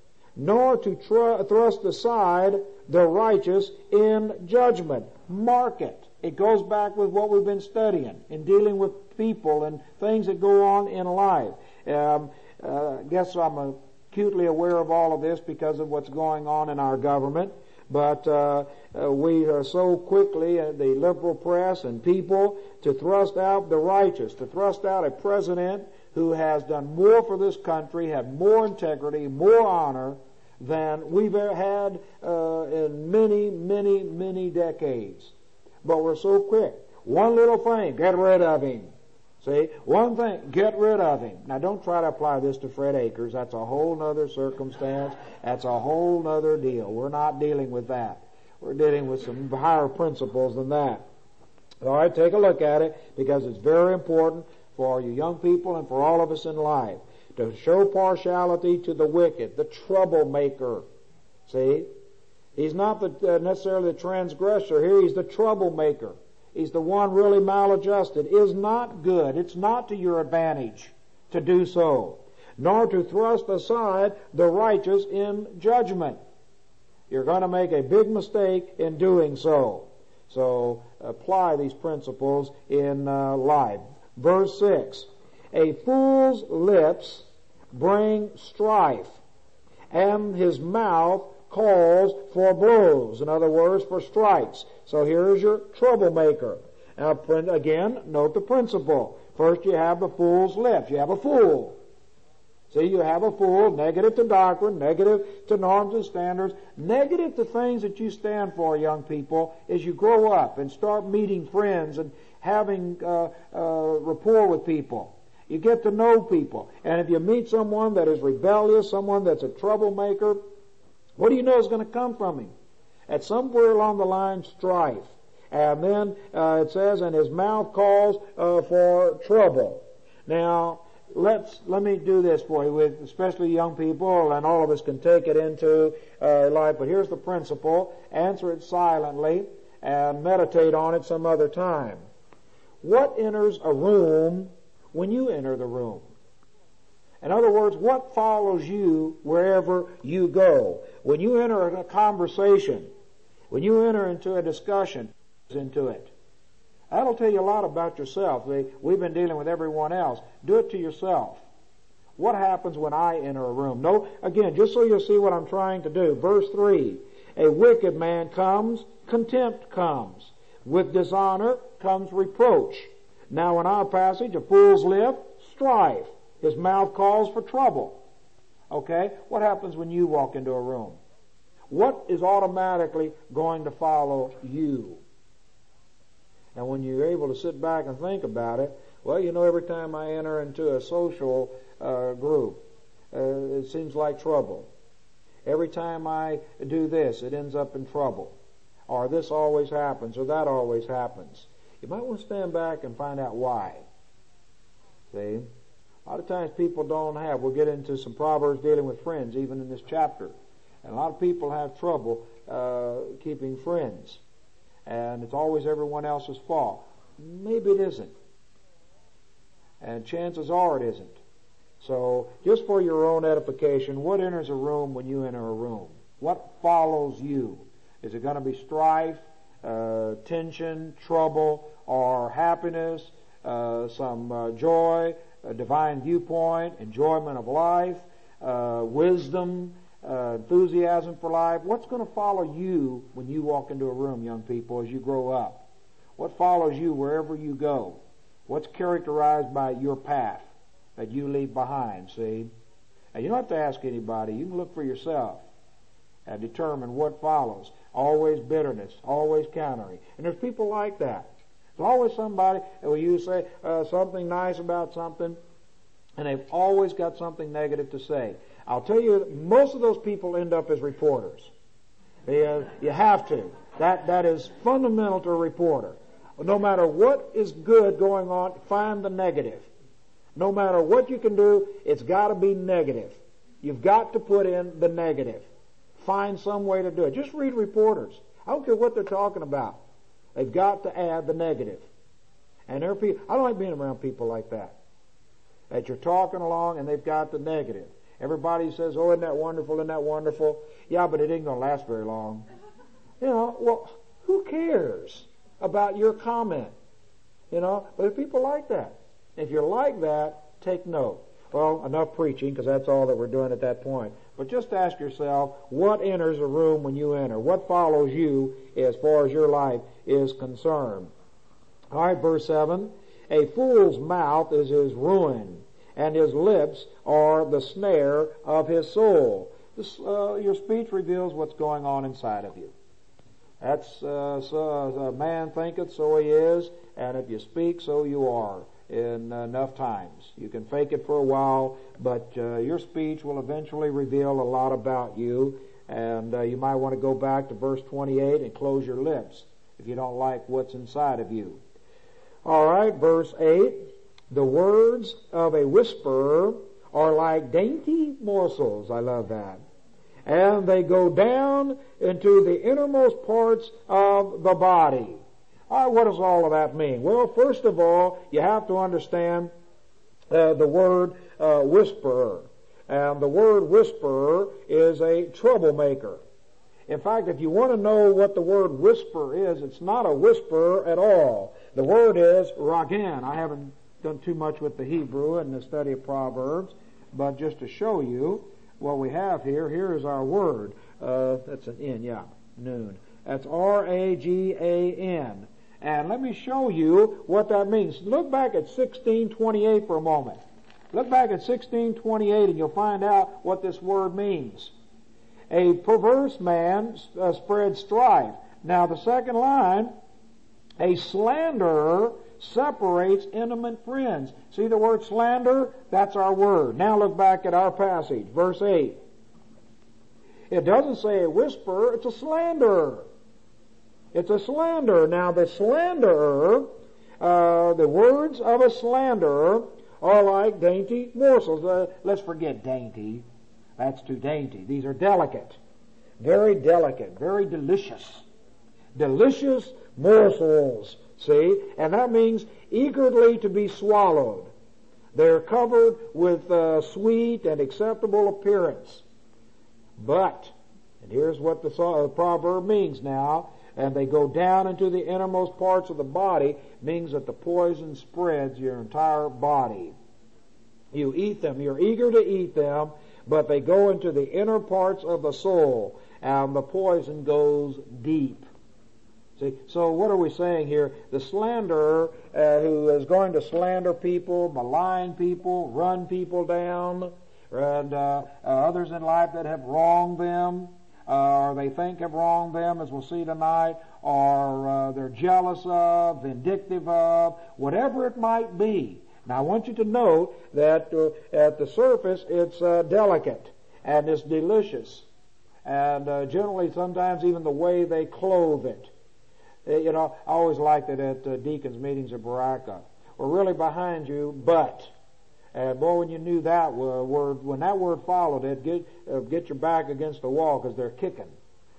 Speaker 1: nor to tr- thrust aside the righteous in judgment. Mark it. It goes back with what we've been studying in dealing with people and things that go on in life. Um, uh, I guess I'm acutely aware of all of this because of what's going on in our government. But uh, uh, we are so quickly, uh, the liberal press and people, to thrust out the righteous, to thrust out a president who has done more for this country, had more integrity, more honor than we've had uh, in many, many, many decades. But we're so quick. One little thing, get rid of him. See, one thing, get rid of him. Now don't try to apply this to Fred Akers. That's a whole other circumstance. That's a whole other deal. We're not dealing with that. We're dealing with some higher principles than that. All right, take a look at it because it's very important for you young people and for all of us in life to show partiality to the wicked, the troublemaker. See, he's not the, uh, necessarily the transgressor here. He's the troublemaker. He's the one really maladjusted. Is not good. It's not to your advantage to do so, nor to thrust aside the righteous in judgment. You're going to make a big mistake in doing so. So apply these principles in uh, life. Verse six, a fool's lips bring strife, and his mouth calls for blows. In other words, for strikes. So here's your troublemaker. Now, again, note the principle. First, you have the fool's lips. You have a fool. See, you have a fool, negative to doctrine, negative to norms and standards, negative to things that you stand for, young people, as you grow up and start meeting friends and having uh, uh, rapport with people. You get to know people. And if you meet someone that is rebellious, someone that's a troublemaker, what do you know is going to come from him? At somewhere along the line, strife. And then uh, it says, and his mouth calls uh, for trouble. Now, let's, let me do this for you, with especially young people, and all of us can take it into uh, life, but here's the principle. Answer it silently and meditate on it some other time. What enters a room when you enter the room? In other words, what follows you wherever you go? When you enter a conversation, when you enter into a discussion, into it. That'll tell you a lot about yourself. We've been dealing with everyone else. Do it to yourself. What happens when I enter a room? No, again, just so you'll see what I'm trying to do. Verse three, a wicked man comes, contempt comes. With dishonor comes reproach. Now in our passage, a fool's lip, strife. His mouth calls for trouble. Okay? What happens when you walk into a room? What is automatically going to follow you? And when you're able to sit back and think about it, well, you know, every time I enter into a social uh, group, uh, it seems like trouble. Every time I do this, it ends up in trouble. Or this always happens, or that always happens. You might want to stand back and find out why. See? A lot of times people don't have, we'll get into some Proverbs dealing with friends, even in this chapter. And a lot of people have trouble uh, keeping friends. And it's always everyone else's fault. Maybe it isn't. And chances are it isn't. So, just for your own edification, what enters a room when you enter a room? What follows you? Is it going to be strife, uh, tension, trouble, or happiness, uh, some uh, joy, a divine viewpoint, enjoyment of life, uh, wisdom, uh, enthusiasm for life? What's going to follow you when you walk into a room, young people, as you grow up? What follows you wherever you go? What's characterized by your path that you leave behind, see? And you don't have to ask anybody. You can look for yourself and determine what follows. Always bitterness, always countering. And there's people like that. There's always somebody that will you say uh, something nice about something, and they've always got something negative to say. I'll tell you, most of those people end up as reporters. They, uh, you have to. That that is fundamental to a reporter. No matter what is good going on, find the negative. No matter what you can do, it's got to be negative. You've got to put in the negative. Find some way to do it. Just read reporters. I don't care what they're talking about. They've got to add the negative. And there are people, I don't like being around people like that. That you're talking along and they've got the negative. Everybody says, oh, isn't that wonderful, isn't that wonderful? Yeah, but it ain't going to last very long. You know, well, who cares about your comment? You know, but there's people like that. If you're like that, take note. Well, enough preaching, because that's all that we're doing at that point. But just ask yourself, what enters a room when you enter? What follows you as far as your life is concerned? All right, verse seven. A fool's mouth is his ruin, and his lips are the snare of his soul. This, uh, your speech reveals what's going on inside of you. That's, uh, so, a man thinketh, so he is, and if you speak, so you are. In enough times. You can fake it for a while, but uh, your speech will eventually reveal a lot about you, and uh, you might want to go back to verse twenty-eight and close your lips if you don't like what's inside of you. All right, verse eight. The words of a whisperer are like dainty morsels. I love that. And they go down into the innermost parts of the body. All right, what does all of that mean? Well, first of all, you have to understand uh, the word uh, whisperer. And the word whisperer is a troublemaker. In fact, if you want to know what the word whisper is, it's not a whisperer at all. The word is ragan. I haven't done too much with the Hebrew in the study of Proverbs, but just to show you what we have here, here is our word. Uh, that's an N, yeah, noon. That's R A G A N. And let me show you what that means. Look back at sixteen twenty-eight for a moment. Look back at sixteen twenty-eight and you'll find out what this word means. A perverse man uh, spreads strife. Now the second line, a slanderer separates intimate friends. See the word slander? That's our word. Now look back at our passage, verse eight. It doesn't say a whisperer, it's a slanderer. It's a slanderer. Now the slanderer, uh, the words of a slanderer
Speaker 2: are like dainty morsels. Uh, let's forget dainty. That's too dainty. These are delicate. Very delicate. Very delicious. Delicious morsels. See? And that means eagerly to be swallowed. They're covered with uh, sweet and acceptable appearance. But, and here's what the uh, proverb means now, and they go down into the innermost parts of the body, means that the poison spreads your entire body. You eat them, you're eager to eat them, but they go into the inner parts of the soul, and the poison goes deep. See, so what are we saying here? The slanderer uh, who is going to slander people, malign people, run people down, and uh, uh, others in life that have wronged them, uh, or they think have wronged them, as we'll see tonight, or uh, they're jealous of, vindictive of, whatever it might be. Now I want you to note that uh, at the surface it's uh, delicate and it's delicious, and uh, generally sometimes even the way they clothe it. You know, I always liked it at uh, deacons' meetings at Baraka. We're really behind you, but, and boy, when you knew that word, when that word followed it, get uh, get your back against the wall because they're kicking.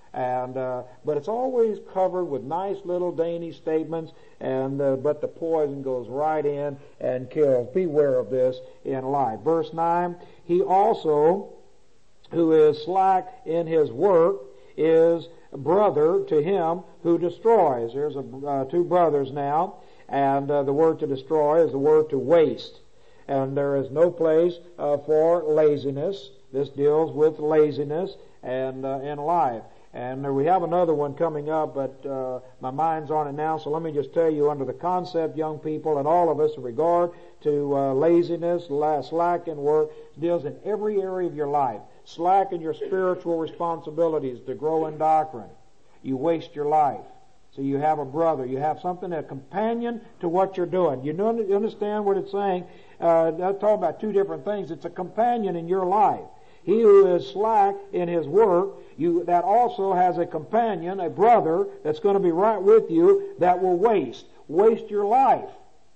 Speaker 2: And uh, but it's always covered with nice little dainty statements, and uh, but the poison goes right in and kills. Beware of this in life. Verse nine: He also, who is slack in his work, is brother to him who destroys. There's a, uh, two brothers now, and uh, the word to destroy is the word to waste. And there is no place uh, for laziness. This deals with laziness and uh, in life. And uh, we have another one coming up, but uh, my mind's on it now, so let me just tell you under the concept, young people, and all of us in regard to uh, laziness, slack in work, deals in every area of your life. Slack in your spiritual responsibilities to grow in doctrine. You waste your life. So you have a brother. You have something, a companion to what you're doing. You know, you understand what it's saying? Uh, I'm talking about two different things. It's a companion in your life. He who is slack in his work, you, that also has a companion, a brother, that's going to be right with you that will waste. Waste your life.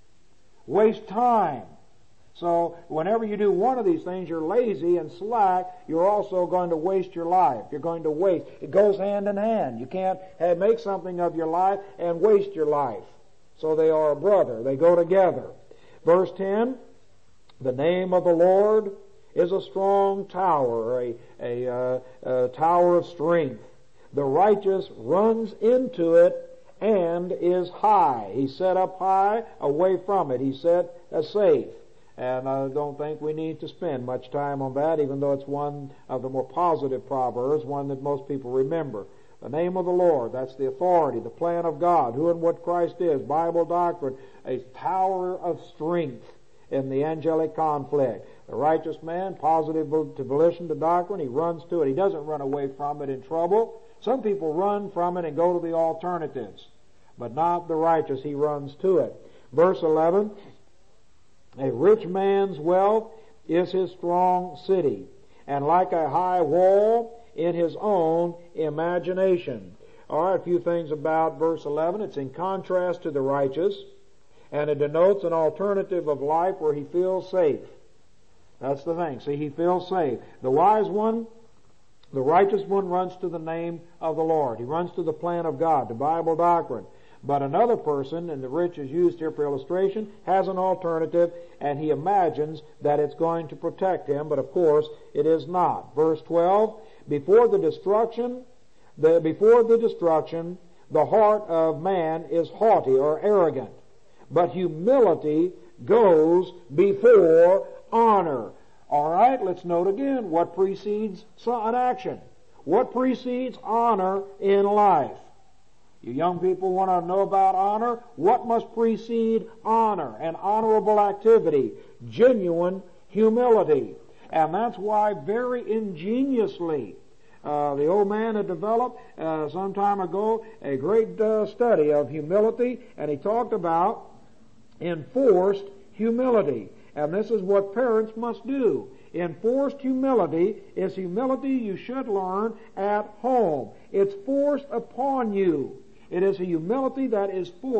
Speaker 2: Waste time. So whenever you do one of these things, you're lazy and slack, you're also going to waste your life. You're going to waste. It goes hand in hand. You can't have, make something of your life and waste your life. So they are a brother. They go together. Verse ten, the name of the Lord is a strong tower, a, a, uh, a tower of strength. The righteous runs into it and is high. He's set up high, away from it. He's set uh, safe. And I don't think we need to spend much time on that, even though it's one of the more positive proverbs, one that most people remember. The name of the Lord, that's the authority, the plan of God, who and what Christ is, Bible doctrine, a tower of strength in the angelic conflict. The righteous man, positive to volition to doctrine, he runs to it. He doesn't run away from it in trouble. Some people run from it and go to the alternatives, but not the righteous. He runs to it. Verse eleven, a rich man's wealth is his strong city, and like a high wall in his own imagination. All right, a few things about verse eleven. It's in contrast to the righteous, and it denotes an alternative of life where he feels safe. That's the thing. See, he feels safe. The wise one, the righteous one, runs to the name of the Lord. He runs to the plan of God, the Bible doctrine. But another person, and the rich is used here for illustration, has an alternative, and he imagines that it's going to protect him, but of course it is not. Verse twelve, before the destruction, the, before the destruction, the heart of man is haughty or arrogant, but humility goes before honor. All right, let's note again what precedes an action. What precedes honor in life? You young people want to know about honor? What must precede honor? An honorable activity. Genuine humility. And that's why very ingeniously uh, the old man had developed uh, some time ago a great uh, study of humility, and he talked about enforced humility. And this is what parents must do. Enforced humility is humility you should learn at home. It's forced upon you. It is a humility that is forced.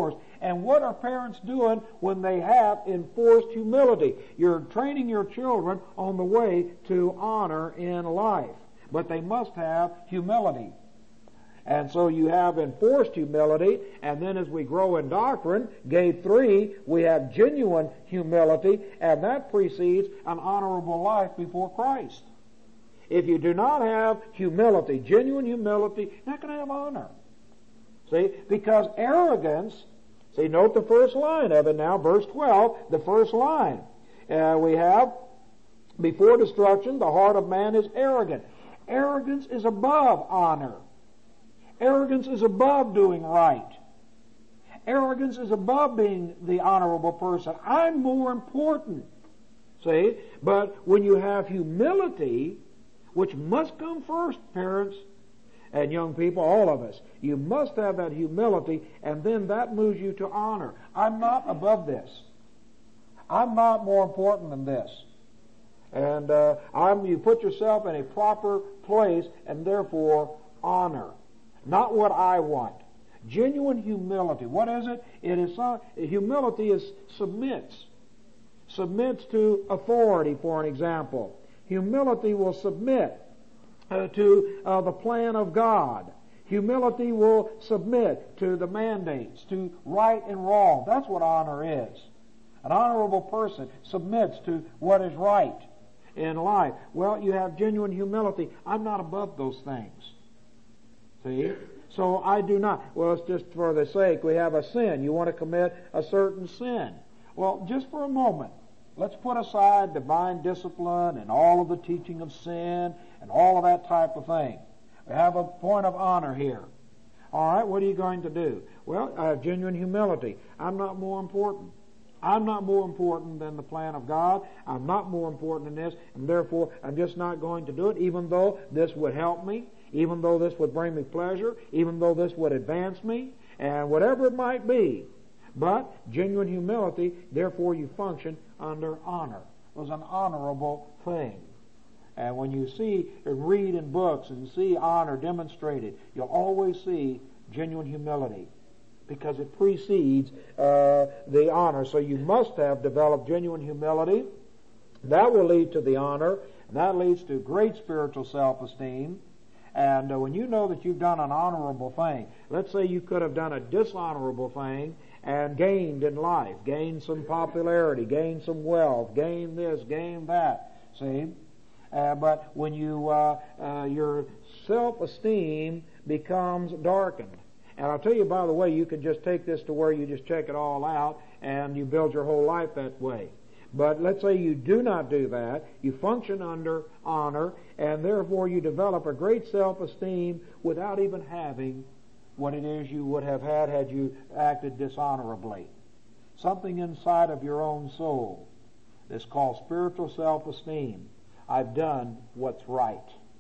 Speaker 2: And what are parents doing when they have enforced humility? You're training your children on the way to honor in life. But they must have humility. And so you have enforced humility, and then as we grow in doctrine, gate three, we have genuine humility, and that precedes an honorable life before Christ. If you do not have humility, genuine humility, you're not going to have honor. See, because arrogance, see, note the first line of it now, verse twelve, the first line. Uh, we have, before destruction, the heart of man is arrogant. Arrogance is above honor. Arrogance is above doing right. Arrogance is above being the honorable person. I'm more important. See? But when you have humility, which must come first, parents and young people, all of us, you must have that humility, and then that moves you to honor. I'm not above this. I'm not more important than this. And uh, I'm, you put yourself in a proper place, and therefore honor. Not what I want. Genuine humility. What is it? It is uh, humility is submits. Submits to authority, for an example. Humility will submit uh, to uh, the plan of God. Humility will submit to the mandates, to right and wrong. That's what honor is. An honorable person submits to what is right in life. Well, you have genuine humility. I'm not above those things. See? So I do not. Well, it's just for the sake. We have a sin. You want to commit a certain sin. Well, just for a moment, let's put aside divine discipline and all of the teaching of sin and all of that type of thing. We have a point of honor here. All right, what are you going to do? Well, I have genuine humility. I'm not more important. I'm not more important than the plan of God. I'm not more important than this, and therefore I'm just not going to do it, even though this would help me, even though this would bring me pleasure, even though this would advance me, and whatever it might be. But genuine humility, therefore you function under honor. It was an honorable thing. And when you see and read in books and see honor demonstrated, you'll always see genuine humility, because it precedes uh, the honor. So you must have developed genuine humility. That will lead to the honor, and that leads to great spiritual self-esteem. And uh, when you know that you've done an honorable thing, let's say you could have done a dishonorable thing and gained in life, gained some popularity, gained some wealth, gained this, gained that, see? Uh, but when you, uh, uh, your self-esteem becomes darkened. And I'll tell you, by the way, you can just take this to where you just check it all out and you build your whole life that way. But let's say you do not do that. You function under honor, and therefore you develop a great self-esteem without even having what it is you would have had had you acted dishonorably. Something inside of your own soul that's called spiritual self-esteem. I've done what's right.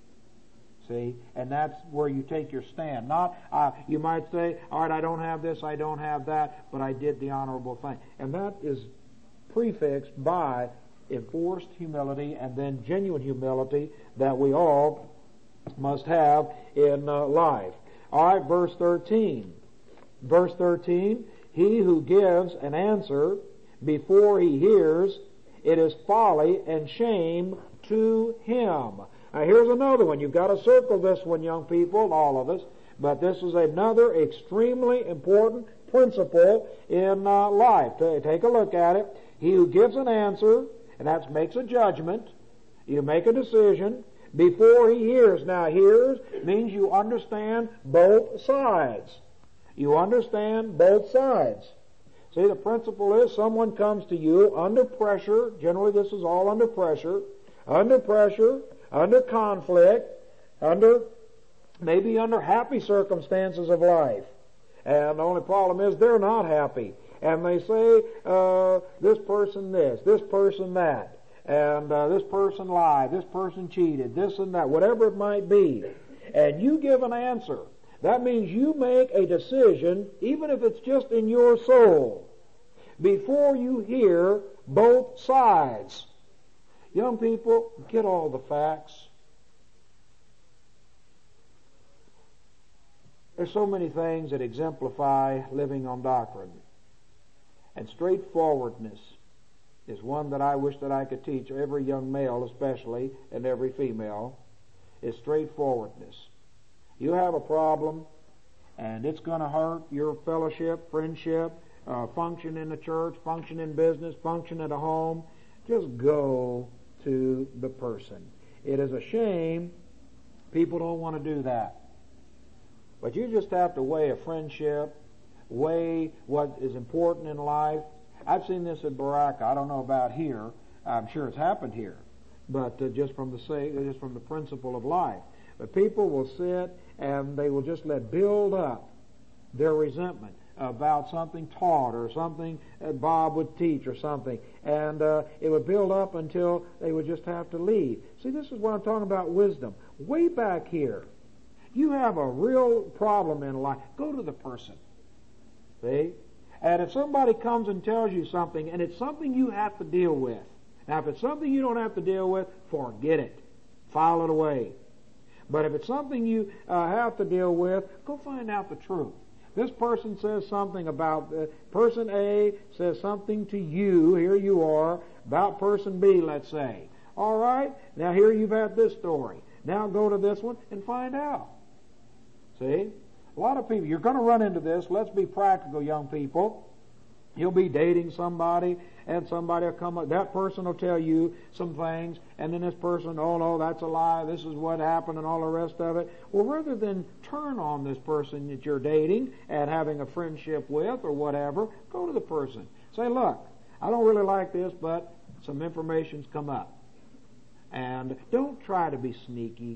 Speaker 2: See? And that's where you take your stand. Not, uh, you might say, all right, I don't have this, I don't have that, but I did the honorable thing. And that is prefixed by enforced humility and then genuine humility that we all must have in uh, life. All right, verse thirteen. Verse thirteen, he who gives an answer before he hears, it is folly and shame to him. Now here's another one. You've got to circle this one, young people, all of us. But this is another extremely important principle in uh, life. Take a look at it. He who gives an answer, and that makes a judgment, you make a decision before he hears. Now hears means you understand both sides. You understand both sides. See, the principle is someone comes to you under pressure. Generally this is all under pressure. Under pressure, under conflict, under maybe under happy circumstances of life. And the only problem is they're not happy. And they say, uh, this person this, this person that, and uh, this person lied, this person cheated, this and that, whatever it might be. And you give an answer. That means you make a decision, even if it's just in your soul, before you hear both sides. Young people, get all the facts. There's so many things that exemplify living on doctrine. And straightforwardness is one that I wish that I could teach every young male especially, and every female, is straightforwardness. You have a problem, and it's going to hurt your fellowship, friendship, uh, function in the church, function in business, function at a home. Just go to the person. It is a shame people don't want to do that. But you just have to weigh a friendship, weigh what is important in life. I've seen this at Baraka. I don't know about here. I'm sure it's happened here, but uh, just from the say, just from the principle of life. But people will sit and they will just let build up their resentment about something taught or something that Bob would teach or something, and uh, it would build up until they would just have to leave. See, this is what I'm talking about, wisdom. Way back here, you have a real problem in life. Go to the person. See? And if somebody comes and tells you something, and it's something you have to deal with, now if it's something you don't have to deal with, forget it. File it away. But if it's something you uh, have to deal with, go find out the truth. This person says something about, uh, person A says something to you, here you are, about person B, let's say. All right, now here you've had this story. Now go to this one and find out. See? A lot of people, you're going to run into this. Let's be practical, young people. You'll be dating somebody, and somebody will come up. That person will tell you some things, and then this person, oh no, that's a lie. This is what happened, and all the rest of it. Well, rather than turn on this person that you're dating and having a friendship with or whatever, go to the person. Say, look, I don't really like this, but some information's come up. And don't try to be sneaky.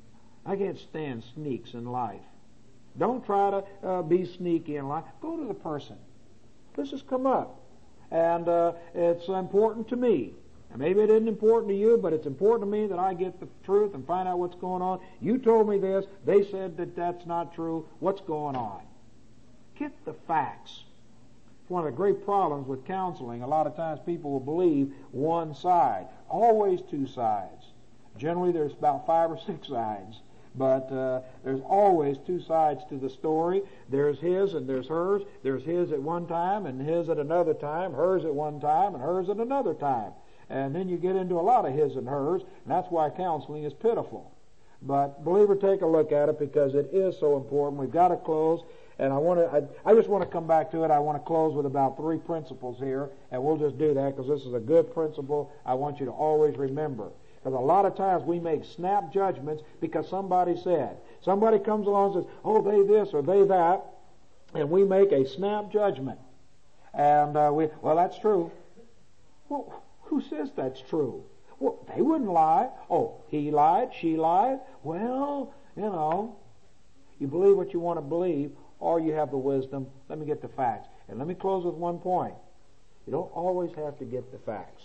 Speaker 2: I can't stand sneaks in life. Don't try to uh, be sneaky in life. Go to the person. This has come up, and uh, it's important to me. And maybe it isn't important to you, but it's important to me that I get the truth and find out what's going on. You told me this. They said that that's not true. What's going on? Get the facts. It's one of the great problems with counseling. A lot of times people will believe one side. Always two sides. Generally there's about five or six sides. But uh, there's always two sides to the story. There's his and there's hers. There's his at one time and his at another time, hers at one time and hers at another time. And then you get into a lot of his and hers, and that's why counseling is pitiful. But believer, take a look at it because it is so important. We've got to close, and I want to. I, I just want to come back to it. I want to close with about three principles here, and we'll just do that because this is a good principle I want you to always remember. Because a lot of times we make snap judgments because somebody said. Somebody comes along and says, oh, they this or they that, and we make a snap judgment. And uh, we, well, that's true. Well, who says that's true? Well, they wouldn't lie. Oh, he lied, she lied. Well, you know, you believe what you want to believe, or you have the wisdom. Let me get the facts. And let me close with one point. You don't always have to get the facts.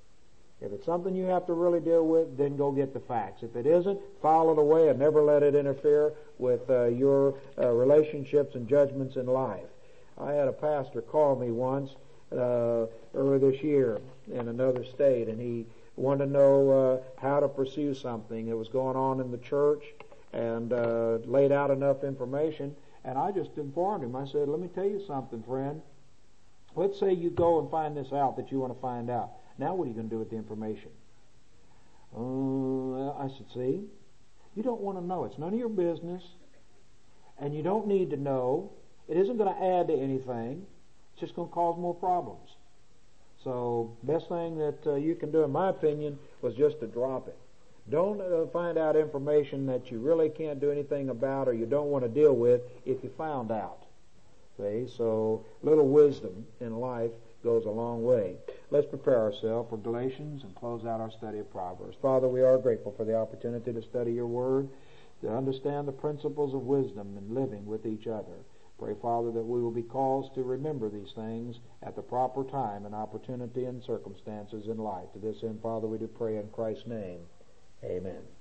Speaker 2: If it's something you have to really deal with, then go get the facts. If it isn't, file it away and never let it interfere with uh, your uh, relationships and judgments in life. I had a pastor call me once uh, earlier this year in another state, and he wanted to know uh, how to pursue something that was going on in the church, and uh, laid out enough information. And I just informed him. I said, let me tell you something, friend. Let's say you go and find this out that you want to find out. Now what are you going to do with the information? Uh, I said, see, you don't want to know. It's none of your business, and you don't need to know. It isn't going to add to anything. It's just going to cause more problems. So best thing that uh, you can do, in my opinion, was just to drop it. Don't uh, find out information that you really can't do anything about or you don't want to deal with if you found out. See, so little wisdom in life goes a long way. Let's prepare ourselves for Galatians and close out our study of Proverbs. Father, we are grateful for the opportunity to study your word, to understand the principles of wisdom in living with each other. Pray, Father, that we will be caused to remember these things at the proper time and opportunity and circumstances in life. To this end, Father, we do pray in Christ's name. Amen.